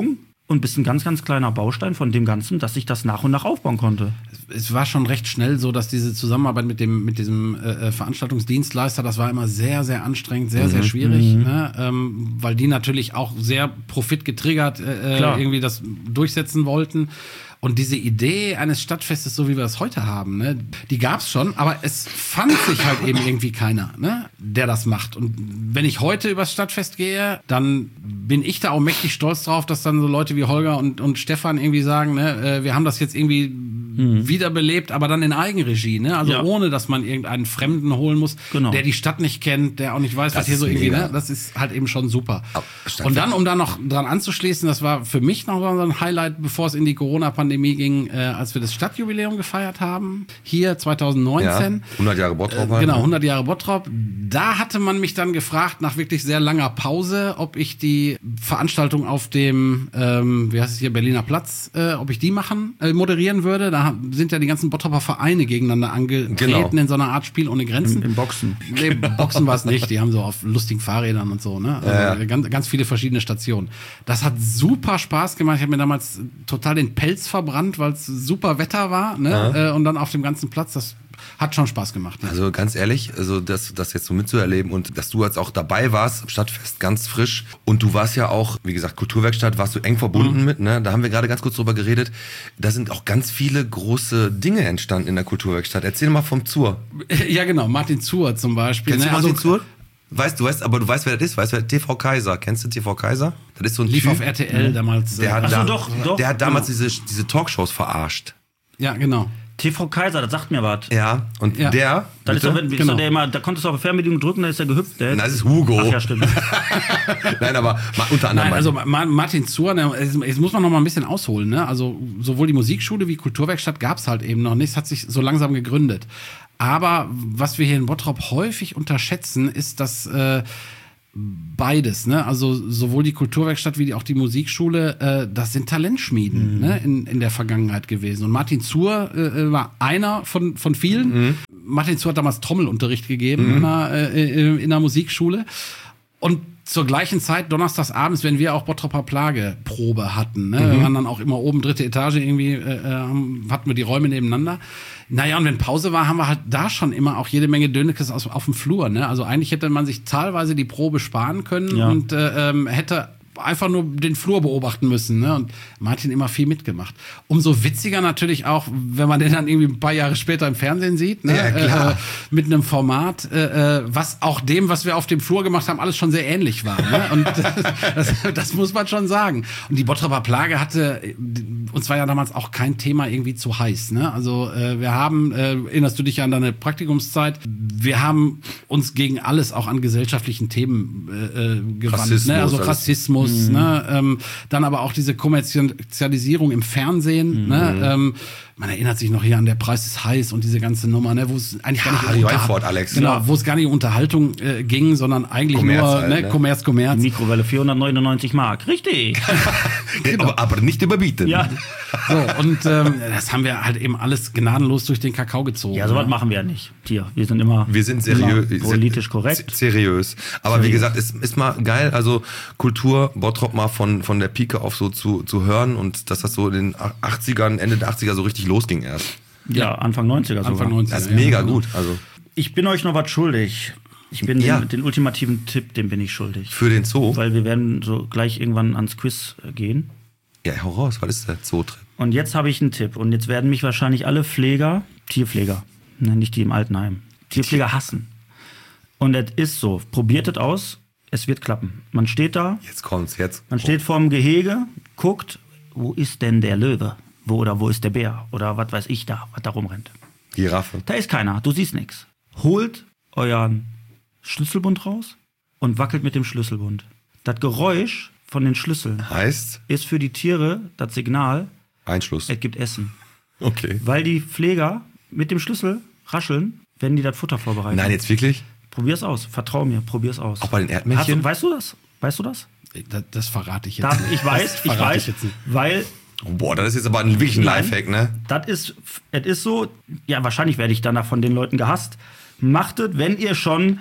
und bist ein ganz, ganz kleiner Baustein von dem Ganzen, dass sich das nach und nach aufbauen konnte. Es war schon recht schnell so, dass diese Zusammenarbeit mit diesem Veranstaltungsdienstleister, das war immer sehr, sehr anstrengend, sehr, sehr schwierig, ne? Weil die natürlich auch sehr profitgetriggert irgendwie das durchsetzen wollten. Und diese Idee eines Stadtfestes, so wie wir es heute haben, ne, die gab's schon, aber es fand sich halt eben irgendwie keiner, ne, der das macht. Und wenn ich heute übers Stadtfest gehe, dann bin ich da auch mächtig stolz drauf, dass dann so Leute wie Holger und Stefan irgendwie sagen, ne, wir haben das jetzt irgendwie wiederbelebt, aber dann in Eigenregie, ne? Also ohne, dass man irgendeinen Fremden holen muss, der die Stadt nicht kennt, der auch nicht weiß, was hier so irgendwie, ne? Das ist halt eben schon super. Und dann, um da noch dran anzuschließen, das war für mich noch so ein Highlight, bevor es in die Corona-Pandemie ging, als wir das Stadtjubiläum gefeiert haben, hier 2019. 100 Jahre Bottrop. Genau, 100 Jahre Bottrop. Da hatte man mich dann gefragt, nach wirklich sehr langer Pause, ob ich die Veranstaltung auf dem, wie heißt es hier, Berliner Platz, ob ich die moderieren würde. Da sind ja die ganzen Bottroper Vereine gegeneinander angetreten in so einer Art Spiel ohne Grenzen. Im Boxen. Nee, Boxen war es nicht. Die haben so auf lustigen Fahrrädern und so, ne? Also ganz viele verschiedene Stationen. Das hat super Spaß gemacht. Ich habe mir damals total den Pelz verbrannt, weil es super Wetter war, ne? Und dann auf dem ganzen Platz, das hat schon Spaß gemacht. Ne? Also ganz ehrlich, also das jetzt so mitzuerleben und dass du jetzt auch dabei warst, im Stadtfest ganz frisch und du warst ja auch, wie gesagt, Kulturwerkstatt, warst du eng verbunden mit, ne? Da haben wir gerade ganz kurz drüber geredet. Da sind auch ganz viele große Dinge entstanden in der Kulturwerkstatt. Erzähl mal vom Zur. Ja genau, Martin Zur zum Beispiel. Kennst du Martin Zur? Du weißt, wer das ist? Weißt du, wer TV Kaiser? Kennst du TV Kaiser? Das ist so ein Lief auf RTL damals. Der hat, doch. Der hat damals diese Talkshows verarscht. Ja, genau. TV Kaiser, das sagt mir was. Ja, und der... Das ist doch, genau. Der immer, da konntest du auf die Fernbedienung drücken, da ist er gehüpft. Nein, das ist Hugo. Ach ja, stimmt. Nein, aber unter anderem... Nein, also Martin Zur, jetzt muss man noch mal ein bisschen ausholen. Ne? Also sowohl die Musikschule wie Kulturwerkstatt gab es halt eben noch nicht. Es hat sich so langsam gegründet. Aber was wir hier in Bottrop häufig unterschätzen, ist, dass... beides, ne? Also sowohl die Kulturwerkstatt wie auch die Musikschule, das sind Talentschmieden, ne? in der Vergangenheit gewesen. Und Martin Zur war einer von vielen. Martin Zur hat damals Trommelunterricht gegeben in der Musikschule. Und zur gleichen Zeit, donnerstags abends, wenn wir auch Bottroper Plage-Probe hatten, ne? Wir waren dann auch immer oben, 3. Etage irgendwie, hatten wir die Räume nebeneinander. Naja, und wenn Pause war, haben wir halt da schon immer auch jede Menge Dönekes auf dem Flur, ne? Also eigentlich hätte man sich teilweise die Probe sparen können und hätte einfach nur den Flur beobachten müssen, ne? Und Martin immer viel mitgemacht. Umso witziger natürlich auch, wenn man den dann irgendwie ein paar Jahre später im Fernsehen sieht, ne? Ja, klar. Mit einem Format, was auch dem, was wir auf dem Flur gemacht haben, alles schon sehr ähnlich war, ne? Und das muss man schon sagen. Und die Bottroper Plage hatte, uns war ja damals auch kein Thema irgendwie zu heiß, ne? Also wir haben, erinnerst du dich an deine Praktikumszeit, wir haben uns gegen alles auch an gesellschaftlichen Themen gewandt, Rassismus, ne? Also Rassismus, ne? Dann aber auch diese Kommerzialisierung im Fernsehen, ne? Man erinnert sich noch hier an Der Preis ist heiß und diese ganze Nummer, ne, wo es eigentlich gar nicht Alex. Genau, wo es gar nicht um Unterhaltung ging, sondern eigentlich Kommerz nur halt, ne? Kommerz. Die Mikrowelle 499 Mark, richtig. Genau. Aber nicht überbieten. Ja. So, und das haben wir halt eben alles gnadenlos durch den Kakao gezogen. Ja, sowas machen wir ja nicht. Hier, wir sind seriös, politisch korrekt. Seriös. Aber wie gesagt, es ist mal geil, also Kultur Bottrop mal von der Pike auf so zu hören und dass das so in den 80ern, Ende der 80er so richtig losging erst. Ja, Anfang 90er sogar. Anfang 90er, das ist mega gut. Also ich bin euch noch was schuldig. Ich bin den ultimativen Tipp, den bin ich schuldig. für den Zoo? Weil wir werden so gleich irgendwann ans Quiz gehen. Ja, hau raus, was ist der Zootrip? Und jetzt habe ich einen Tipp. Und jetzt werden mich wahrscheinlich alle Tierpfleger, ne, nicht die im Altenheim, Tierpfleger hassen. Und es ist so, probiert es aus, es wird klappen. Man steht da. Jetzt kommt's, jetzt. Man steht vorm Gehege, guckt, wo ist denn der Löwe? Wo ist der Bär? Oder was weiß ich da, was da rumrennt. Giraffe. Da ist keiner, du siehst nichts. Holt euren Schlüsselbund raus und wackelt mit dem Schlüsselbund. Das Geräusch von den Schlüsseln Heißt? ist für die Tiere das Signal, Einschluss. es gibt Essen. Okay. Weil die Pfleger mit dem Schlüssel rascheln, wenn die das Futter vorbereiten. Nein, jetzt wirklich? Probier's aus, vertrau mir, probier's aus. Auch bei den Erdmännchen? Weißt du das? Weißt du das? Das verrate ich jetzt nicht. Ich weiß, jetzt nicht. weil Boah, das ist jetzt aber wirklich ein Lifehack, ne? es ist so, ja, wahrscheinlich werde ich danach von den Leuten gehasst. Machtet, wenn ihr schon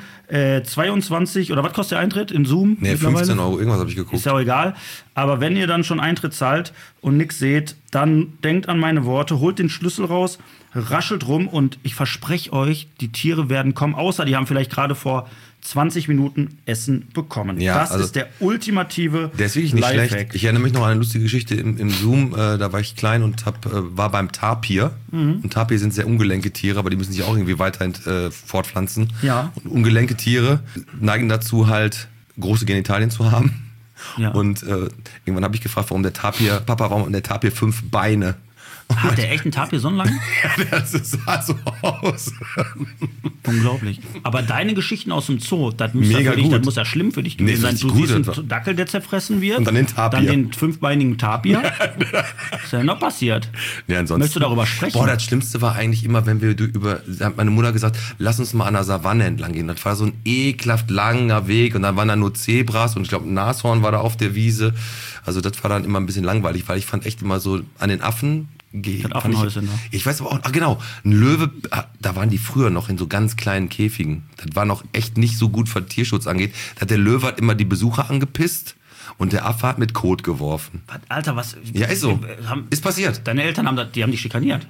22 oder was kostet der Eintritt in Zoom? Nee, 15 €, irgendwas habe ich geguckt. Ist ja auch egal. Aber wenn ihr dann schon Eintritt zahlt und nichts seht, dann denkt an meine Worte, holt den Schlüssel raus, raschelt rum und ich verspreche euch, die Tiere werden kommen, außer die haben vielleicht gerade vor 20 Minuten Essen bekommen. Ja, das ist der ultimative Der ist wirklich nicht Lifehack. schlecht. Ich erinnere mich noch an eine lustige Geschichte im Zoom. Da war ich klein und war beim Tapir. Und Tapir sind sehr ungelenke Tiere, aber die müssen sich auch irgendwie weiterhin fortpflanzen. Ja. Und ungelenke Tiere neigen dazu halt, große Genitalien zu haben. Ja. Und irgendwann habe ich gefragt, warum hat der Tapir 5 Beine? Hat der echt einen Tapir so lang? Das sah so aus. Unglaublich. Aber deine Geschichten aus dem Zoo, das muss, Mega gut. Das muss ja schlimm für dich gewesen sein. richtig Du gut siehst einfach. einen Dackel, der zerfressen wird. Und dann den Tapir. Dann den 5-beinigen Tapir. Was ist denn noch passiert? Ja, ansonsten, Möchtest du darüber sprechen? Boah, das Schlimmste war eigentlich immer, wenn wir da hat meine Mutter gesagt, lass uns mal an der Savanne entlang gehen. Das war so ein ekelhaft langer Weg und dann waren da nur Zebras und ich glaube ein Nashorn war da auf der Wiese. Also das war dann immer ein bisschen langweilig, weil ich fand echt immer so an den Affen Das Affenhäuschen, ne? ich weiß aber auch, genau, ein Löwe, da waren die früher noch in so ganz kleinen Käfigen. Das war noch echt nicht so gut, was Tierschutz angeht. Der Löwe hat immer die Besucher angepisst und der Affe hat mit Kot geworfen. Alter, was? Ja, ist so. Ist passiert. Deine Eltern haben dich schikaniert.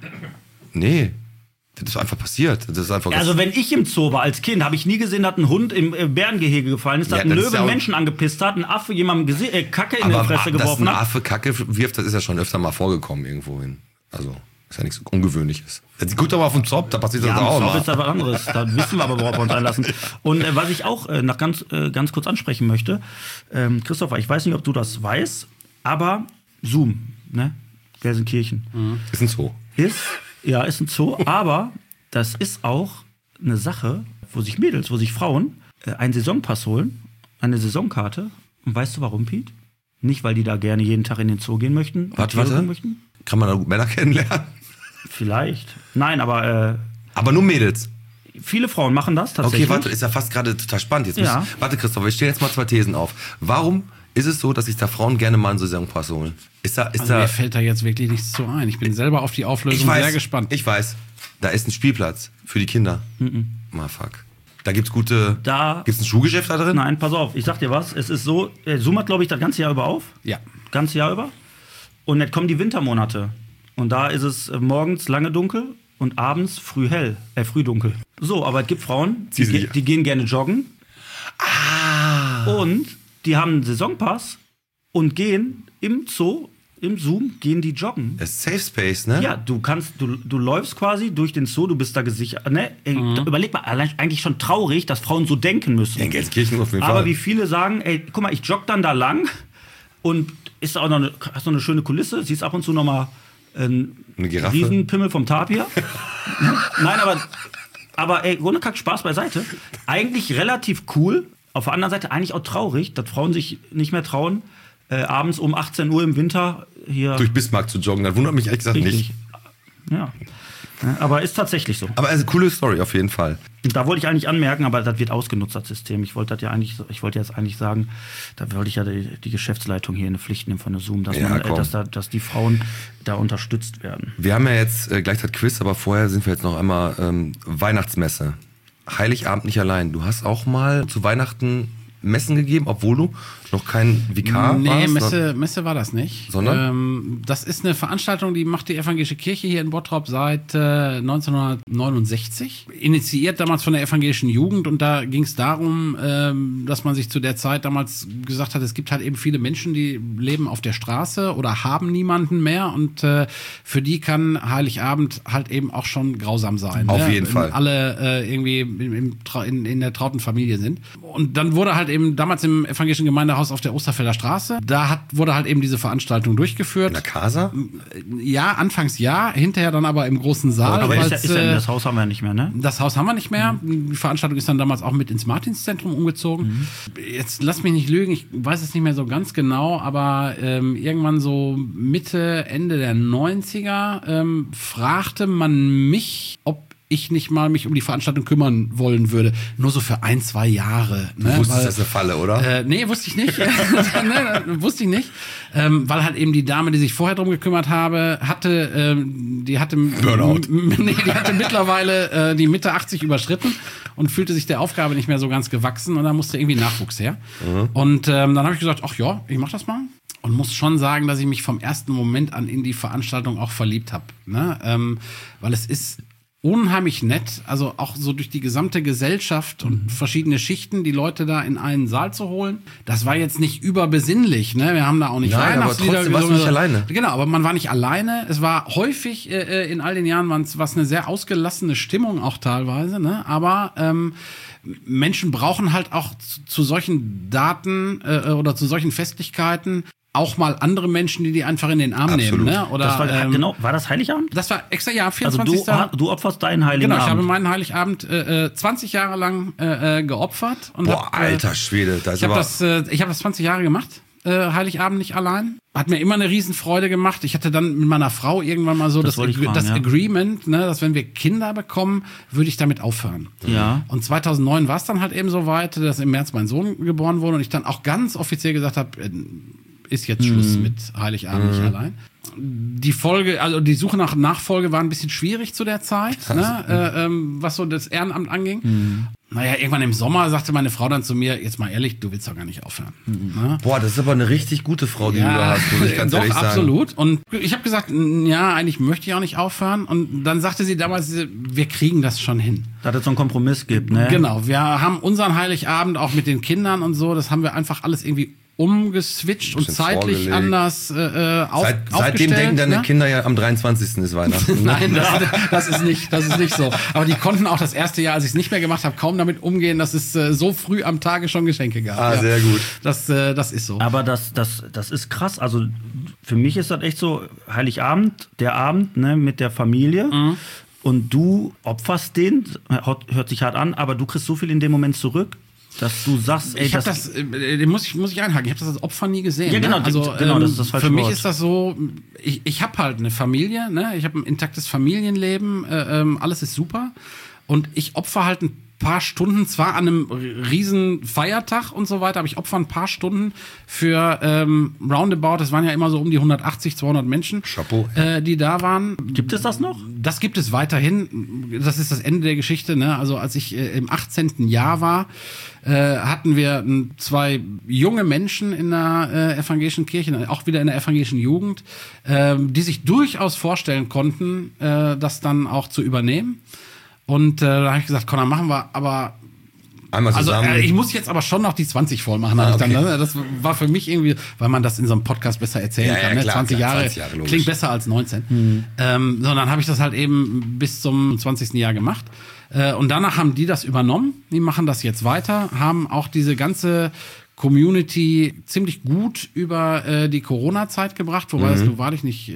Nee, das ist einfach passiert. Das ist einfach Also wenn ich im Zoo war als Kind, habe ich nie gesehen, dass ein Hund im Bärengehege gefallen ist, dass Ja, ein das ist Löwe ja auch- Menschen angepisst hat, ein Affe jemandem Kacke in die Fresse dass geworfen ein hat. Affe Kacke wirft, das ist ja schon öfter mal vorgekommen irgendwohin. Also, ist ja nichts Ungewöhnliches. Jetzt guckt doch mal auf den Zopf, da passiert das auch Ja, mal. ist da was anderes. Da wissen wir aber, worauf wir uns einlassen. Und was ich auch noch ganz kurz ansprechen möchte, Christopher, ich weiß nicht, ob du das weißt, aber Zoom, ne? Gelsenkirchen. Ist ein Zoo. Ist ein Zoo, aber das ist auch eine Sache, wo sich Frauen einen Saisonpass holen, eine Saisonkarte. Und weißt du warum, Piet? Nicht, weil die da gerne jeden Tag in den Zoo gehen möchten. Warte. Möchten? Kann man da gut Männer kennenlernen? Vielleicht. Nein, aber Aber nur Mädels. viele Frauen machen das tatsächlich. Okay, warte, ist ja fast gerade total spannend. Jetzt Ja. warte, Christoph, ich stelle jetzt mal 2 Thesen auf. Warum ist es so, dass sich da Frauen gerne mal einen Saisonpass holen? Mir fällt da jetzt wirklich nichts zu ein. Ich bin selber auf die Auflösung sehr gespannt. Ich weiß. Da ist ein Spielplatz für die Kinder. Fuck. Da gibt's gibt's ein Schuhgeschäft da drin? Nein, pass auf, ich sag dir was. Es ist so, Zoom hat, glaube ich, das ganze Jahr über auf. Ja. Ganze Jahr über. Und jetzt kommen die Wintermonate. Und da ist es morgens lange dunkel und abends früh dunkel. So, aber es gibt Frauen, die gehen gerne joggen. Und die haben einen Saisonpass und gehen im Zoo, im Zoom, gehen die joggen. Das ist Safe Space, ne? Ja, du läufst quasi durch den Zoo, du bist da gesichert. Ne? Überleg mal, allein eigentlich schon traurig, dass Frauen so denken müssen. Ja, in Gelsenkirchen auf jeden Fall. Aber wie viele sagen, ey, guck mal, ich jogge dann da lang und ist auch noch hast noch eine schöne Kulisse, siehst ab und zu noch mal einen Eine Giraffe? Riesenpimmel vom Tapir. Nein, aber ey, ohne Kack, Spaß beiseite. Eigentlich relativ cool. Auf der anderen Seite eigentlich auch traurig, dass Frauen sich nicht mehr trauen, abends um 18 Uhr im Winter hier... Durch Bismarck zu joggen, das wundert mich ehrlich gesagt nicht. Ja. Aber ist tatsächlich so. Aber also coole Story auf jeden Fall. Da wollte ich eigentlich anmerken, aber das wird ausgenutzt, das System. Ich wollte jetzt eigentlich sagen, da wollte ich ja die Geschäftsleitung hier in eine Pflicht nehmen von der Zoom, dass die Frauen da unterstützt werden. Wir haben ja jetzt gleich das Quiz, aber vorher sind wir jetzt noch einmal Weihnachtsmesse. Heiligabend nicht allein. Du hast auch mal zu Weihnachten Messen gegeben, obwohl du noch kein Vikar warst? Nee, Messe war das nicht. Sondern? Das ist eine Veranstaltung, die macht die Evangelische Kirche hier in Bottrop seit 1969. Initiiert damals von der evangelischen Jugend und da ging es darum, dass man sich zu der Zeit damals gesagt hat, es gibt halt eben viele Menschen, die leben auf der Straße oder haben niemanden mehr und für die kann Heiligabend halt eben auch schon grausam sein. Auf jeden Fall. Wenn alle irgendwie in der trauten Familie sind. Und dann wurde halt eben damals im evangelischen Gemeindehaus auf der Osterfelder Straße, wurde halt eben diese Veranstaltung durchgeführt. In der Casa? Ja, anfangs ja, hinterher dann aber im großen Saal. Aber das Haus haben wir nicht mehr, ne? Das Haus haben wir nicht mehr. Die Veranstaltung ist dann damals auch mit ins Martinszentrum umgezogen. Jetzt lass mich nicht lügen, ich weiß es nicht mehr so ganz genau, aber irgendwann so Mitte, Ende der 90er fragte man mich, ob ich nicht mal mich um die Veranstaltung kümmern wollen würde. Nur so für 1-2 Jahre. Ne? Du wusstest, das ist eine Falle, oder? Nee, wusste ich nicht. Wusste ich nicht. Weil halt eben die Dame, die sich vorher drum gekümmert habe, die hatte mittlerweile die Mitte 80 überschritten und fühlte sich der Aufgabe nicht mehr so ganz gewachsen und da musste irgendwie Nachwuchs her. Und dann habe ich gesagt, ach ja, ich mach das mal. Und muss schon sagen, dass ich mich vom ersten Moment an in die Veranstaltung auch verliebt habe. Ne? Weil es ist unheimlich nett, also auch so durch die gesamte Gesellschaft und verschiedene Schichten, die Leute da in einen Saal zu holen. Das war jetzt nicht überbesinnlich, ne? Wir haben da auch nicht Weihnachtslieder gesungen. Aber trotzdem warst du nicht alleine. Genau, aber man war nicht alleine. Es war häufig in all den Jahren was eine sehr ausgelassene Stimmung auch teilweise, ne? Aber Menschen brauchen halt auch zu solchen Daten oder zu solchen Festlichkeiten auch mal andere Menschen, die einfach in den Arm nehmen. Ne? Oder, das war, war das Heiligabend? Das war extra, ja, 24. Also du opferst deinen Heiligen Abend. Genau, ich habe meinen Heiligabend 20 Jahre lang geopfert. Und alter Schwede. Ich habe das 20 Jahre gemacht, Heiligabend nicht allein. Hat mir immer eine Riesenfreude gemacht. Ich hatte dann mit meiner Frau irgendwann mal so das Agreement, ne, dass wenn wir Kinder bekommen, würde ich damit aufhören. Ja. Und 2009 war es dann halt eben so weit, dass im März mein Sohn geboren wurde und ich dann auch ganz offiziell gesagt habe, ist jetzt Schluss mit Heiligabend nicht allein. Die Suche nach Nachfolge war ein bisschen schwierig zu der Zeit, ne, was so das Ehrenamt anging. Naja, irgendwann im Sommer sagte meine Frau dann zu mir, jetzt mal ehrlich, du willst doch gar nicht aufhören. Ne? Boah, das ist aber eine richtig gute Frau, die du da hast, muss ich ganz ehrlich sagen. Absolut. Und ich habe gesagt, ja, eigentlich möchte ich auch nicht aufhören. Und dann sagte sie damals, wir kriegen das schon hin. Dass es so einen Kompromiss gibt, ne? Genau, wir haben unseren Heiligabend auch mit den Kindern und so, das haben wir einfach alles irgendwie umgeswitcht und zeitlich vorgelegt. Anders aufgestellt. Seitdem denken deine Kinder ja, am 23. ist Weihnachten. Nein, das ist nicht so. Aber die konnten auch das erste Jahr, als ich es nicht mehr gemacht habe, kaum damit umgehen, dass es so früh am Tage schon Geschenke gab. Ah, sehr gut. Das ist so. Aber das ist krass. Also für mich ist das echt so, Heiligabend, der Abend, ne, mit der Familie. Und du opferst den, hört sich hart an, aber du kriegst so viel in dem Moment zurück, dass du sagst, ey, muss ich einhaken, ich habe das als Opfer nie gesehen. Ja, genau, ne? Also, das ist das falsche für mich Wort. ist das so, ich habe halt eine Familie, ne? Ich habe ein intaktes Familienleben, alles ist super und ich opfer halt ein paar Stunden, zwar an einem riesen Feiertag und so weiter, aber ich opfer ein paar Stunden für roundabout, das waren ja immer so um die 180, 200 Menschen, Chapeau. Die da waren. Gibt es das noch? Das gibt es weiterhin. Das ist das Ende der Geschichte. Ne? Also als ich im 18. Jahr war, hatten wir 2 junge Menschen in der evangelischen Kirche, auch wieder in der evangelischen Jugend, die sich durchaus vorstellen konnten, das dann auch zu übernehmen. Und da habe ich gesagt, komm, dann machen wir aber einmal zusammen. Also ich muss jetzt aber schon noch die 20 voll machen. Okay. Das war für mich irgendwie, weil man das in so einem Podcast besser erzählen kann. Ne? Klar, 20 Jahre klingt besser als 19. Sondern habe ich das halt eben bis zum 20. Jahr gemacht. Und danach haben die das übernommen. Die machen das jetzt weiter, haben auch diese ganze Community ziemlich gut über die Corona-Zeit gebracht, wobei es nicht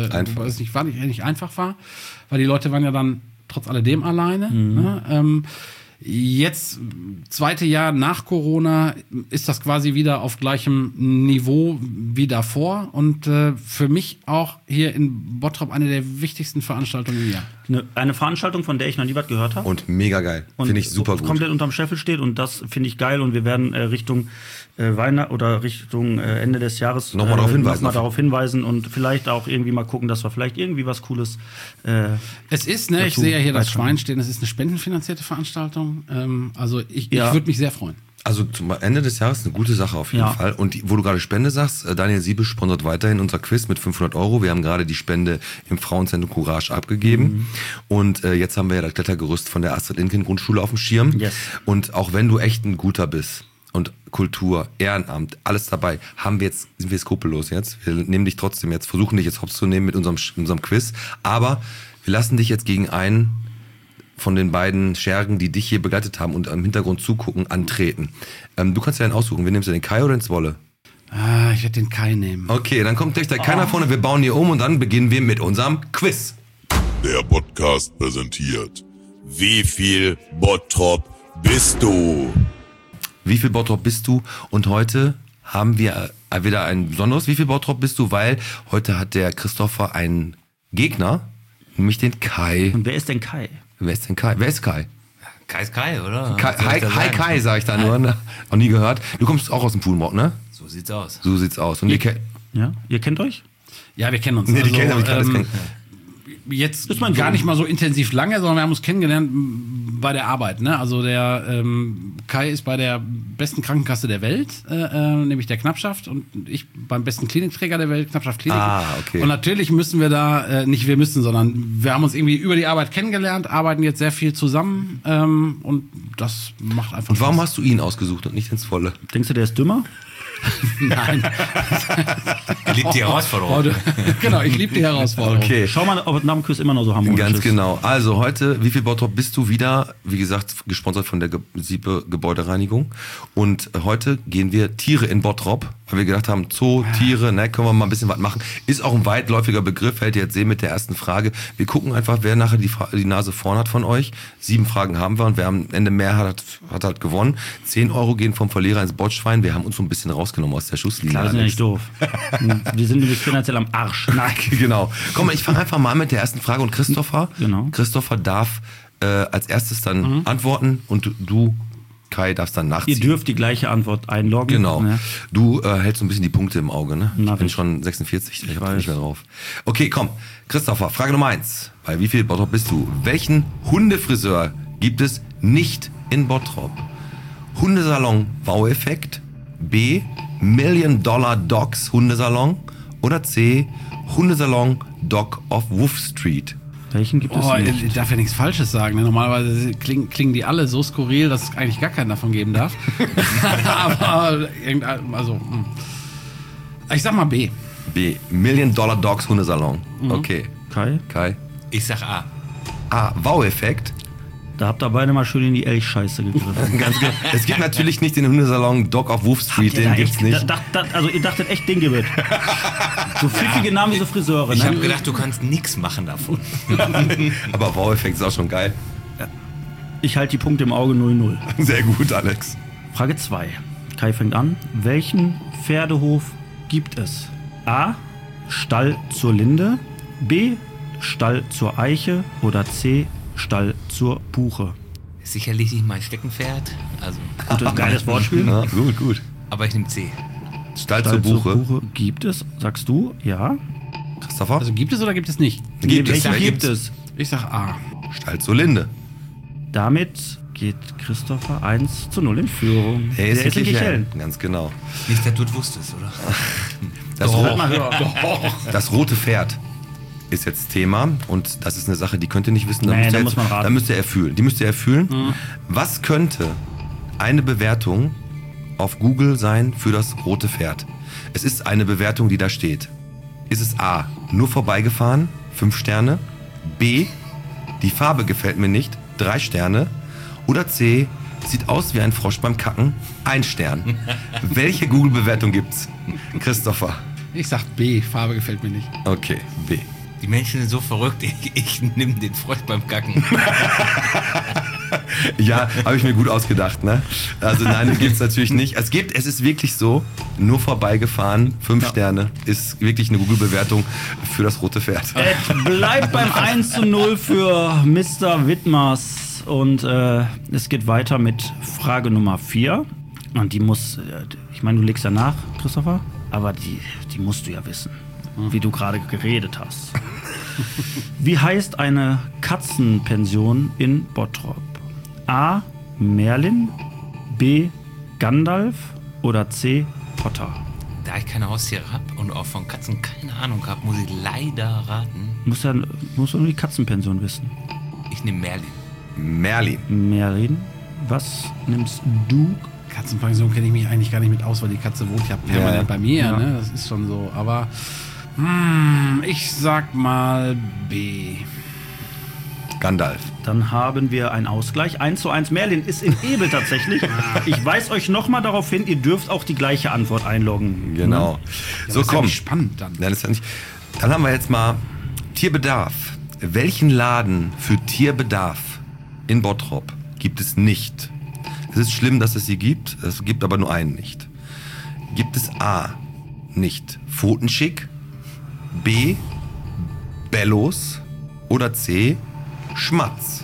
einfach war, weil die Leute waren ja dann trotz alledem alleine. Ne? Jetzt, 2. Jahr nach Corona, ist das quasi wieder auf gleichem Niveau wie davor. Und für mich auch hier in Bottrop eine der wichtigsten Veranstaltungen im Jahr. Eine Veranstaltung, von der ich noch nie was gehört habe. Und mega geil. Finde ich super gut. Komplett unterm Scheffel steht und das finde ich geil. Und wir werden Richtung Weihnachten oder Richtung Ende des Jahres nochmal darauf hinweisen und vielleicht auch irgendwie mal gucken, dass wir vielleicht irgendwie was Cooles es ist, ne, ich sehe ja hier das Schwein stehen, es ist eine spendenfinanzierte Veranstaltung. Also ich würde mich sehr freuen. Also zum Ende des Jahres eine gute Sache auf jeden Fall. Und wo du gerade Spende sagst, Daniel Siebe sponsert weiterhin unser Quiz mit 500 €. Wir haben gerade die Spende im Frauenzentrum Courage abgegeben. Und jetzt haben wir ja das Klettergerüst von der Astrid Lindgren Grundschule auf dem Schirm. Yes. Und auch wenn du echt ein Guter bist und Kultur, Ehrenamt, alles dabei, sind wir skrupellos jetzt. Wir nehmen dich trotzdem jetzt, versuchen dich jetzt hops zu nehmen mit unserem Quiz. Aber wir lassen dich jetzt gegen einen von den beiden Schergen, die dich hier begleitet haben und im Hintergrund zugucken, antreten. Du kannst ja einen aussuchen. Wen nimmst du, den Kai oder den Zwolle? Ich werde den Kai nehmen. Okay, dann kommt gleich der Kai nach vorne, wir bauen hier um und dann beginnen wir mit unserem Quiz. Der Podcast präsentiert: Wie viel Bottrop bist du? Wie viel Bottrop bist du? Und heute haben wir wieder ein besonderes Wie viel Bottrop bist du, weil heute hat der Christopher einen Gegner, nämlich den Kai. Und wer ist denn Kai? Wer ist denn Kai? Wer ist Kai? Kai ist Kai, oder? Hi Kai, sag ich da nur. Ne? Noch nie gehört. Du kommst auch aus dem Pudenbrock, ne? So sieht's aus. So sieht's aus. Und ihr kennt euch? Ja, wir kennen uns. Nee, die kennen aber ich jetzt ist man gar nicht mal so intensiv lange, sondern wir haben uns kennengelernt bei der Arbeit. Ne? Also der Kai ist bei der besten Krankenkasse der Welt, nämlich der Knappschaft, und ich beim besten Klinikträger der Welt, Knappschaft Klinik. Okay. Und natürlich müssen wir da, nicht wir müssen, sondern wir haben uns irgendwie über die Arbeit kennengelernt, arbeiten jetzt sehr viel zusammen und das macht einfach Und warum Spaß. hast du ihn ausgesucht und nicht ins Volle? Denkst du, der ist dümmer? Nein. Er liebt die Herausforderung. Genau, ich liebe die Herausforderung. Okay. Schau mal, ob es nach dem Quiz immer noch so harmonisch Ganz ist. genau. Also heute, wie viel Bottrop bist du wieder? Wie gesagt, gesponsert von der Siepe Gebäudereinigung. Und heute gehen wir Tiere in Bottrop, weil wir gedacht haben, Zoo, Tiere, ne, können wir mal ein bisschen was machen. Ist auch ein weitläufiger Begriff, werdet ihr jetzt sehen mit der ersten Frage. Wir gucken einfach, wer nachher die Nase vorn hat von euch. 7 Fragen haben wir und wer am Ende mehr hat halt gewonnen. 10 Euro gehen vom Verlierer ins Botschwein. Wir haben uns so ein bisschen rausgenommen aus der Schusslinie. Klar, wir sind ja nicht doof. Wir sind nämlich finanziell am Arsch. Nein, genau. Komm, ich fange einfach mal an mit der ersten Frage und Christopher. Genau. Christopher darf als erstes dann antworten und du, Kai, darfst dann nachziehen. Ihr dürft die gleiche Antwort einloggen. Genau. Ja. Du hältst so ein bisschen die Punkte im Auge, ne? Na, ich bin ich- schon 46, ich hab nicht mehr drauf. Okay, komm. Christopher, Frage Nummer 1. Bei wie viel Bottrop bist du? Welchen Hundefriseur gibt es nicht in Bottrop? Hundesalon Wow-Effekt, B, $1 Million Dogs Hundesalon oder C, Hundesalon Dog of Wolf Street? Welchen gibt es nicht? Ich darf ja nichts Falsches sagen. Ne? Normalerweise klingen die alle so skurril, dass es eigentlich gar keinen davon geben darf. Aber ich sag mal B. B, $1 Million Dogs Hundesalon. Okay. Kai? Ich sag A. A, Wow-Effekt. Da habt ihr beide mal schön in die Elchscheiße gegriffen. Ganz genau. Es gibt natürlich nicht den Hundesalon Dog of Wolf Street, den gibt's nicht. Also ihr dachtet echt, den gibt es. So pfiffige Namen wie so Friseure, Ich ne? habe gedacht, du kannst nichts machen davon. Aber Wow-Effekt ist auch schon geil. Ich halte die Punkte im Auge 0-0. Sehr gut, Alex. Frage 2. Kai fängt an. Welchen Pferdehof gibt es? A. Stall zur Linde. B. Stall zur Eiche. Oder C. Stall zur Buche. Ist sicherlich nicht mein Steckenpferd. Also, Gutes, geiles Wortspiel. Ja, gut. aber ich nehme C. Stall zur Buche. Gibt es, sagst du? Ja. Christopher? Also gibt es oder gibt es nicht? Welchen gibt es? Ich sag A. Stall zur Linde. Damit geht Christopher 1-0 in Führung. Der ist in wirklich Kichellen. Ganz genau. Nicht, dass du es wusstest, oder? Das rote Pferd ist jetzt Thema und das ist eine Sache, die könnt ihr nicht wissen. Nee, da muss man raten. Da müsst ihr erfühlen. Die müsst ihr erfühlen. Was könnte eine Bewertung auf Google sein für das rote Pferd? Es ist eine Bewertung, die da steht. Ist es A, nur vorbeigefahren, 5 Sterne, B, die Farbe gefällt mir nicht, 3 Sterne oder C, sieht aus wie ein Frosch beim Kacken, 1 Stern. Welche Google-Bewertung gibt's? Christopher. Ich sag B. Farbe gefällt mir nicht. Okay, B. Die Menschen sind so verrückt, ich nehme den Frosch beim Kacken. Ja, habe ich mir gut ausgedacht, ne? Also nein, das gibt's natürlich nicht. Es ist wirklich so, nur vorbeigefahren, 5 Sterne, ist wirklich eine Google-Bewertung für das rote Pferd. Es bleibt beim 1-0 für Mr. Wittmers und es geht weiter mit Frage Nummer 4. Und die muss, ich meine, du legst ja nach, Christopher, aber die musst du ja wissen, wie du gerade geredet hast. Wie heißt eine Katzenpension in Bottrop? A. Merlin, B. Gandalf oder C. Potter? Da ich keine Haustiere habe und auch von Katzen keine Ahnung habe, muss ich leider raten. Musst du nur die Katzenpension wissen. Ich nehme Merlin. Merlin. Merlin, was nimmst du? Katzenpension kenne ich mich eigentlich gar nicht mit aus, weil die Katze wohnt ja permanent bei mir. Ja. Ne? Das ist schon so. Aber ich sag mal B. Gandalf. Dann haben wir einen Ausgleich. 1:1. Merlin ist in Ebel tatsächlich. Ich weise euch nochmal darauf hin, ihr dürft auch die gleiche Antwort einloggen. Genau. Ja, So, das ist ja komm. nicht spannend dann. Nein, das ist ja nicht. Dann haben wir jetzt mal Tierbedarf. Welchen Laden für Tierbedarf in Bottrop gibt es nicht? Es ist schlimm, dass es sie gibt. Es gibt aber nur einen nicht. Gibt es A, nicht Pfotenschick, B, Bellos oder C, Schmatz?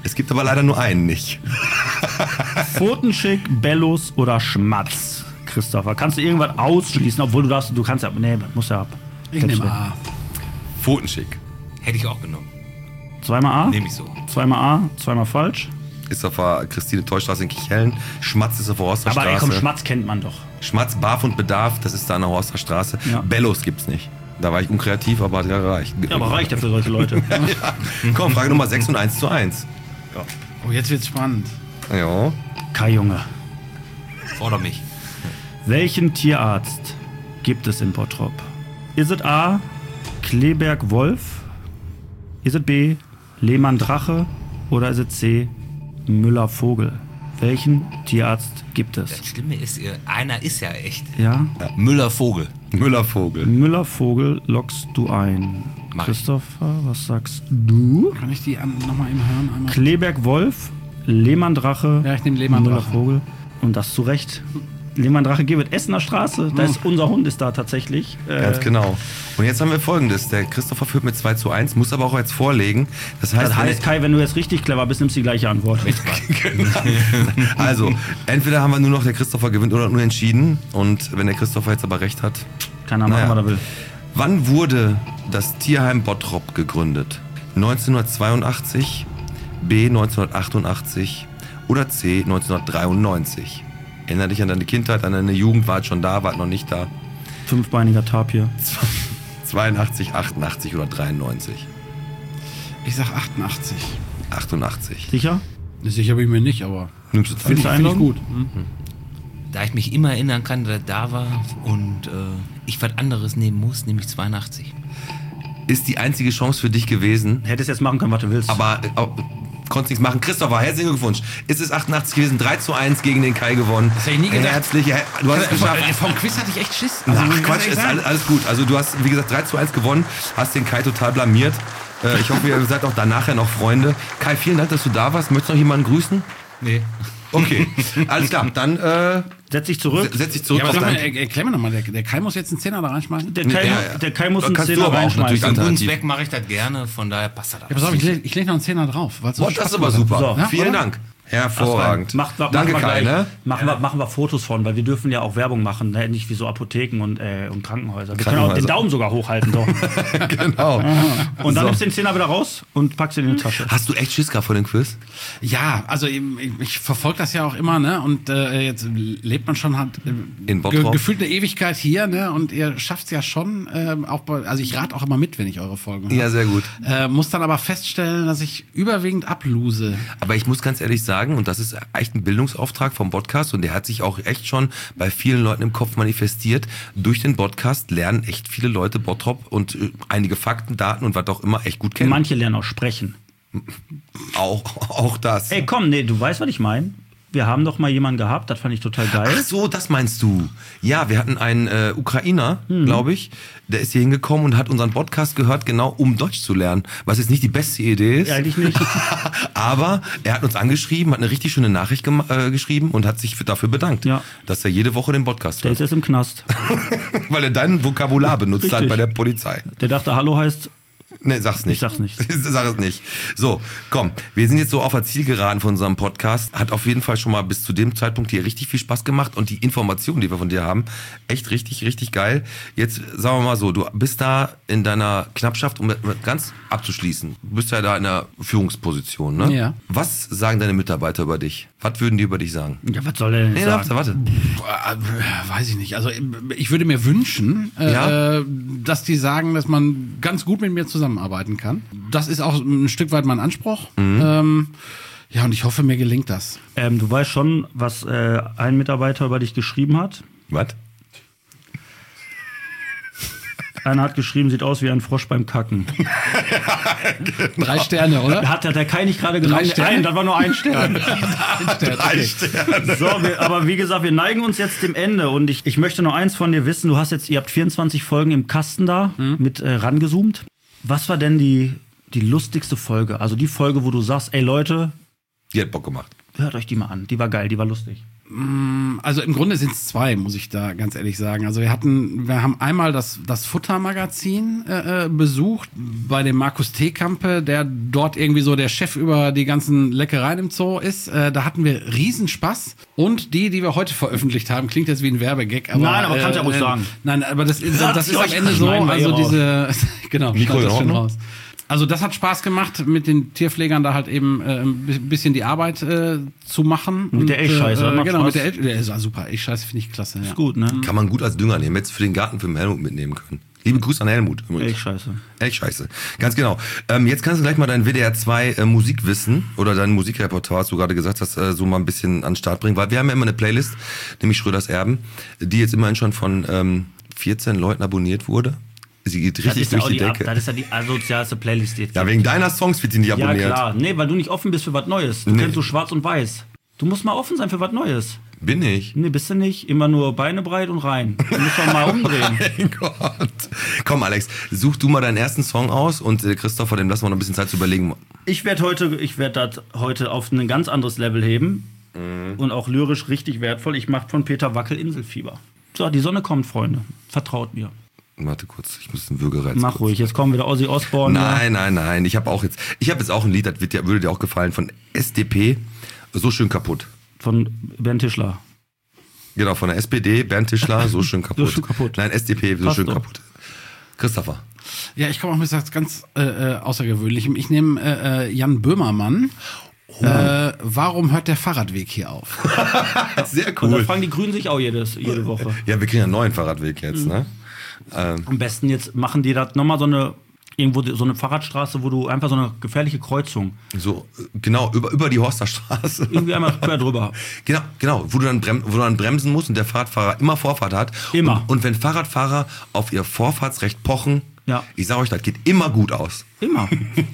Es gibt aber leider nur einen nicht. Pfotenschick, Bellos oder Schmatz? Christopher, kannst du irgendwas ausschließen, obwohl du kannst ja, nee, muss ja ab. Ich nehme A. Pfotenschick. Hätte ich auch genommen. Zweimal A? Nehme ich so. Zweimal A, zweimal falsch. Ist auf der Christine-Teustraße in Kichellen. Schmatz ist auf der Horster Straße. Aber ey, komm, Schmatz kennt man doch. Schmatz, Barf und Bedarf, das ist da an der Horster Straße. Ja. Bellos gibt's nicht. Da war ich unkreativ, aber hat gereicht. Ja, aber reicht ja für solche Leute. Ja. Komm, Frage Nummer 6 und 1:1. Oh, jetzt wird's spannend. Ja. Kai Junge. Forder mich. Welchen Tierarzt gibt es in Bottrop? Ist es A. Kleberg Wolf? Ist es B. Lehmann Drache? Oder ist es C. Müller Vogel? Welchen Tierarzt gibt es? Das Schlimme ist, einer ist ja echt. Ja? Müller Vogel. Müller Vogel. Müller Vogel loggst du ein. Mach ich. Christopher, was sagst du? Kann ich die nochmal eben hören? Einmal? Kleberg Wolf, Lehmann Drache, Ja, ich nehme Lehmann Müller Drache. Vogel. Und das zu Recht. Lehmann Drache geht mit Essener Straße. Da ist unser Hund ist da tatsächlich. Ganz genau. Und jetzt haben wir Folgendes. Der Christopher führt mit 2:1, muss aber auch jetzt vorlegen. Das heißt, Das heißt, Kai, wenn du jetzt richtig clever bist, nimmst du die gleiche Antwort. also, entweder haben wir nur noch der Christopher gewinnt oder nur entschieden. Und wenn der Christopher jetzt aber recht hat. Keiner machen, was er will. Wann wurde das Tierheim Bottrop gegründet? 1982, B 1988 oder C 1993? Erinner dich an deine Kindheit, an deine Jugend, war es schon da, war es noch nicht da? Fünfbeiniger Tapir. 82, 88 oder 93? Ich sag 88. 88. Sicher? Sicher bin ich mir nicht, aber Nimmst du Willst du Zeit? finde ich einloggen? gut. Da ich mich immer erinnern kann, dass er da war und ich was anderes nehmen muss, nehme ich 82. Ist die einzige Chance für dich gewesen, Hättest jetzt machen können, was du willst. aber konntest nichts machen. Christopher, herzlichen Glückwunsch. Ist es 88 gewesen, 3:1 gegen den Kai gewonnen. Das hätte ich nie gedacht. Herzlich, du hast es geschafft. Vom Quiz hatte ich echt Schiss. Ach, muss ich Quatsch, ehrlich ist sagen. alles gut. Also du hast, wie gesagt, 3:1 gewonnen, hast den Kai total blamiert. Ich hoffe, ihr seid auch danach ja noch Freunde. Kai, vielen Dank, dass du da warst. Möchtest du noch jemanden grüßen? Nee. Okay, alles klar. Dann setz dich zurück. setz dich zurück Ja, aber auf sag mal, dein... erklär mir nochmal, der Kai muss jetzt einen Zehner da reinschmeißen. Der Kai, Ja. der Kai muss Da einen kannst du Zehner aber auch natürlich reinschmeißen. Zum alternativ. Zweck mache ich das gerne, von daher passt das Ja, pass auf, ich leg noch einen Zehner drauf. Boah, Boah, das ist aber super. So, ja, Vielen oder? Dank. Hervorragend. Danke, wir Kai. gleich. Ne? Machen wir Fotos von, weil wir dürfen ja auch Werbung machen, ne? Nicht wie so Apotheken und Krankenhäuser. Wir können auch den Daumen sogar hochhalten. So. Genau. Und dann So. nimmst du den Zehner wieder raus und packst ihn in die Tasche. Hast du echt Schiss gehabt vor dem Quiz? Ja, also ich verfolge das ja auch immer, ne? Und jetzt lebt man schon In Bottrop? gefühlt eine Ewigkeit hier, ne? Und ihr schafft's ja schon, also ich rate auch immer mit, wenn ich eure Folgen höre. Ja, sehr gut. Muss dann aber feststellen, dass ich überwiegend ablose. Aber ich muss ganz ehrlich sagen, und das ist echt ein Bildungsauftrag vom Podcast und der hat sich auch echt schon bei vielen Leuten im Kopf manifestiert. Durch den Podcast lernen echt viele Leute Bottrop und einige Fakten, Daten und was auch immer echt gut kennen. Manche lernen auch sprechen. Auch das. Ey, komm, nee, du weißt, was ich meine. Wir haben doch mal jemanden gehabt, das fand ich total geil. Ach so, das meinst du. Ja, wir hatten einen Ukrainer, glaube ich, der ist hier hingekommen und hat unseren Podcast gehört, genau um Deutsch zu lernen. Was jetzt nicht die beste Idee ist. Ja, eigentlich nicht. Aber er hat uns angeschrieben, hat eine richtig schöne Nachricht geschrieben und hat sich dafür bedankt, Ja. dass er jede Woche den Podcast Der hört. ist jetzt im Knast. Weil er dein Vokabular benutzt hat Richtig. bei der Polizei. Der dachte, Hallo heißt, Nee, sag's nicht. Ich sag's nicht. Sag es nicht. So, komm, wir sind jetzt so auf der Zielgeraden von unserem Podcast. Hat auf jeden Fall schon mal bis zu dem Zeitpunkt hier richtig viel Spaß gemacht und die Informationen, die wir von dir haben, echt richtig, richtig geil. Jetzt sagen wir mal so, du bist da in deiner Knappschaft, um ganz abzuschließen. Du bist ja da in einer Führungsposition, ne? Ja. Was sagen deine Mitarbeiter über dich? Was würden die über dich sagen? ja, was soll der denn Nee, sagen? warte. Weiß ich nicht. Also ich würde mir wünschen, Ja? dass die sagen, dass man ganz gut mit mir zusammenarbeiten kann. Das ist auch ein Stück weit mein Anspruch. Ja, und ich hoffe, mir gelingt das. Du weißt schon, was ein Mitarbeiter über dich geschrieben hat. Was? Einer hat geschrieben, sieht aus wie ein Frosch beim Kacken. 3 Sterne, oder? Hat der Kai nicht gerade genommen? Sterne? Nein, das war nur ein Stern. Okay. So, aber wie gesagt, wir neigen uns jetzt dem Ende und ich möchte noch eins von dir wissen. Ihr habt 24 Folgen im Kasten da mit rangezoomt. Was war denn die lustigste Folge? Also die Folge, wo du sagst, ey Leute, Die hat Bock gemacht. hört euch die mal an. Die war geil, die war lustig. Also im Grunde sind es zwei, muss ich da ganz ehrlich sagen. Also wir haben einmal das Futtermagazin besucht bei dem Markus Teekampe, der dort irgendwie so der Chef über die ganzen Leckereien im Zoo ist. Da hatten wir Riesenspaß. Und die wir heute veröffentlicht haben, klingt jetzt wie ein Werbegag. Aber, nein, aber kannst du ja ruhig sagen. Nein, aber das ist am Ende so. Also diese, genau, Mikro in Ordnung? raus. Also das hat Spaß gemacht, mit den Tierpflegern da halt eben ein bisschen die Arbeit zu machen. Mit der Elchscheiße. Genau, mit der ist super. Elchscheiße finde ich klasse. Ja. Ist gut, ne? Kann man gut als Dünger nehmen. Jetzt für den Gartenfilm Helmut mitnehmen können. Liebe Grüße an Helmut. Elchscheiße. Ganz genau. Jetzt kannst du gleich mal dein WDR 2 Musikwissen oder dein Musikrepertoire, was du gerade gesagt hast, so mal ein bisschen an den Start bringen. Weil wir haben ja immer eine Playlist, nämlich Schröders Erben, die jetzt immerhin schon von 14 Leuten abonniert wurde. Sie geht richtig durch die Decke. Das ist ja die asozialste Playlist jetzt. Ja, wegen deiner Songs wird die nicht abonniert. Ja, klar. Nee, weil du nicht offen bist für was Neues. Du kennst so schwarz und weiß. Du musst mal offen sein für was Neues. Bin ich? Nee, bist du nicht. Immer nur Beine breit und rein. Du musst doch mal umdrehen. Mein Gott. Komm, Alex, such du mal deinen ersten Song aus und Christopher, dem lassen wir noch ein bisschen Zeit zu überlegen. Ich werde das heute auf ein ganz anderes Level heben. Und auch lyrisch richtig wertvoll. Ich mache von Peter Wackel Inselfieber. So, die Sonne kommt, Freunde. Vertraut mir. Warte kurz, ich muss den Würgereiz. Mach ruhig, jetzt kommen wieder Ozzy Osbourne. Nein. Ich habe jetzt auch ein Lied, das würde dir auch gefallen, von SDP, So schön kaputt. Von Bernd Tischler. Genau, von der SPD, Bernd Tischler, So schön kaputt. So schön kaputt. Nein, SDP, So Passt schön doch. kaputt. Christopher. Ja, ich komme auch mit was ganz Außergewöhnlichem. Ich nehme Jan Böhmermann. Warum hört der Fahrradweg hier auf? Sehr Und dann cool. fragen die Grünen sich auch jede Woche. Ja, wir kriegen einen neuen Fahrradweg jetzt, ne? Am besten jetzt machen die das nochmal so eine Fahrradstraße, wo du einfach so eine gefährliche Kreuzung. So, genau, über die Horsterstraße. Irgendwie einmal quer drüber. Genau, wo du dann bremsen musst und der Fahrradfahrer immer Vorfahrt hat. Immer. Und wenn Fahrradfahrer auf ihr Vorfahrtsrecht pochen, Ja. ich sage euch, das geht immer gut aus. Immer.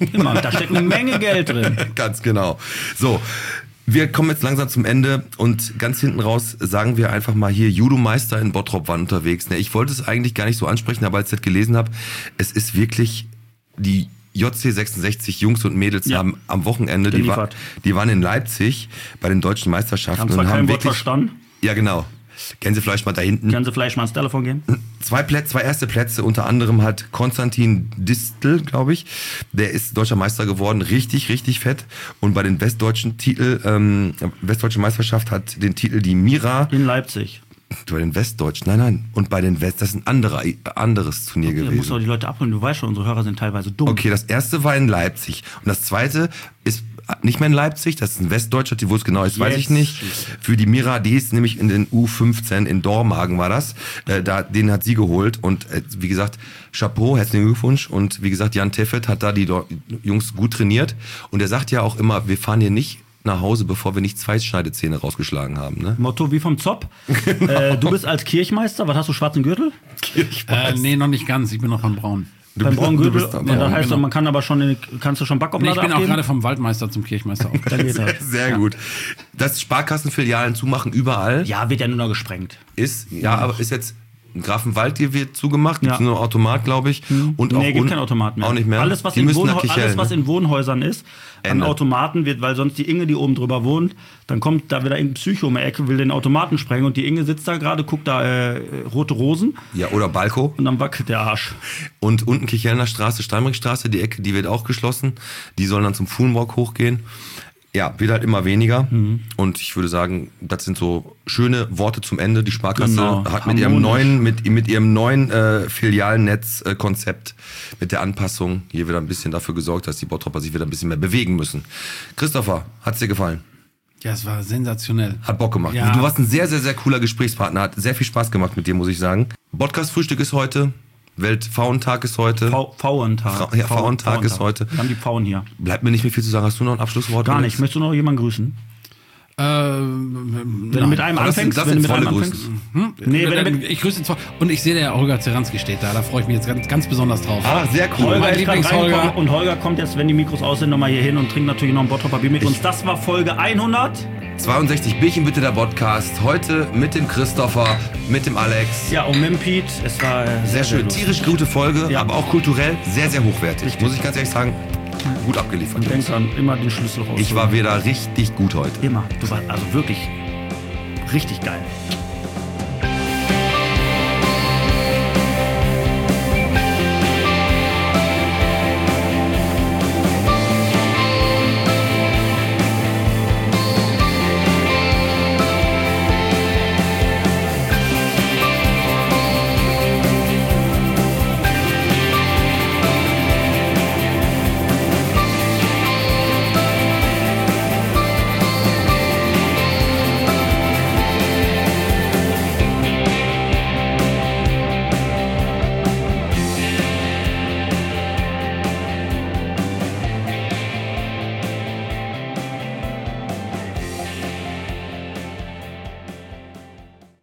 Da steckt eine Menge Geld drin. Ganz genau. So, wir kommen jetzt langsam zum Ende und ganz hinten raus sagen wir einfach mal hier, Judo-Meister in Bottrop waren unterwegs. Ich wollte es eigentlich gar nicht so ansprechen, aber als ich das gelesen habe, es ist wirklich die JC 66 Jungs und Mädels haben am Wochenende, die waren in Leipzig bei den deutschen Meisterschaften. Haben zwar kein Wort verstanden. Ja, genau. Gänsefleisch mal da hinten. Gänsefleisch mal ans Telefon gehen. Zwei erste Plätze, unter anderem hat Konstantin Distel, glaube ich, der ist deutscher Meister geworden, richtig, richtig fett. Und bei den westdeutschen westdeutschen Meisterschaft hat den Titel die Mira. In Leipzig. Bei den Westdeutschen, nein. Und bei den das ist ein anderes Turnier gewesen. Du musst doch die Leute abholen, du weißt schon, unsere Hörer sind teilweise dumm. Okay, das erste war in Leipzig. Und das zweite ist nicht mehr in Leipzig, das ist ein Westdeutscher, wo es genau ist, weiß ich nicht. Für die Mira, die ist nämlich in den U15 in Dormagen war das. Den hat sie geholt und wie gesagt, Chapeau, herzlichen Glückwunsch. Und wie gesagt, Jan Teffet hat da die Jungs gut trainiert. Und er sagt ja auch immer, wir fahren hier nicht nach Hause, bevor wir nicht 2 Schneidezähne rausgeschlagen haben. Ne? Motto wie vom Zopp. Du bist als Kirchmeister, was hast du, schwarzen Gürtel? Nee, noch nicht ganz, ich bin noch beim Braun. Beim braunen Gürtel. bist Und das heißt, man kann aber schon, kannst du schon Backoblade Ich bin auch abgeben? gerade vom Waldmeister zum Kirchmeister aufgestiegen. Sehr gut. Dass Sparkassenfilialen zumachen überall Ja, wird ja nur noch gesprengt. aber ist jetzt Grafenwald hier wird zugemacht, gibt nur Automat, glaube ich. Und auch gibt keinen Automat mehr. Auch nicht mehr. Alles, was, Die in, müssen nach Kichellen, alles, was in Wohnhäusern ist, an Ende. Automaten wird, weil sonst die Inge, die oben drüber wohnt, dann kommt da wieder ein Psycho um die Ecke, will den Automaten sprengen und die Inge sitzt da gerade, guckt da Rote Rosen Ja, oder Balko. und dann wackelt der Arsch. Und unten Kichelner Straße, Steinbrickstraße, die Ecke, die wird auch geschlossen. Die sollen dann zum Fuhlenwalk hochgehen. Ja, wird halt immer weniger. Und ich würde sagen, das sind so schöne Worte zum Ende. Die Sparkasse hat mit ihrem neuen Filialnetz-Konzept, mit der Anpassung hier wieder ein bisschen dafür gesorgt, dass die Bottropper sich wieder ein bisschen mehr bewegen müssen. Christopher, hat's dir gefallen? Ja, es war sensationell. Hat Bock gemacht. Ja. Du warst ein sehr, sehr, sehr cooler Gesprächspartner. Hat sehr viel Spaß gemacht mit dir, muss ich sagen. Podcast-Frühstück ist heute. Weltpfauentag ist heute. Pfauentag. Pfauentag ist heute. Wir haben die Pfauen hier. Bleibt mir nicht mehr viel zu sagen. Hast du noch ein Abschlusswort? Gar Alex? nicht. Möchtest du noch jemanden grüßen? Wenn du mit einem Aber das sind anfängst, wenn du mit einem volle anfängst. Grüßen. Nee, wenn du mit Ich grüße zwar. Und ich sehe, der Holger Zeranski steht da. Da freue ich mich jetzt ganz, ganz besonders drauf. Ah, sehr cool. Holger Mein ist gerade Lieblings-Holger. reingekommen und Holger kommt jetzt, wenn die Mikros aus sind, nochmal hier hin und trinkt natürlich noch ein Bottroper Bier mit uns. Das war Folge 100. 62 Bierchen bitte, der Podcast. Heute mit dem Christopher, mit dem Alex. Ja, und mit dem Pete. Es war Sehr schön. lustig. Tierisch gute Folge, Ja. aber auch kulturell sehr, sehr hochwertig. Muss ich ganz ehrlich sagen, gut abgeliefert. Und denk dran, immer den Schlüssel raus. Ich war wieder richtig gut heute. Immer. Du warst also wirklich Richtig geil.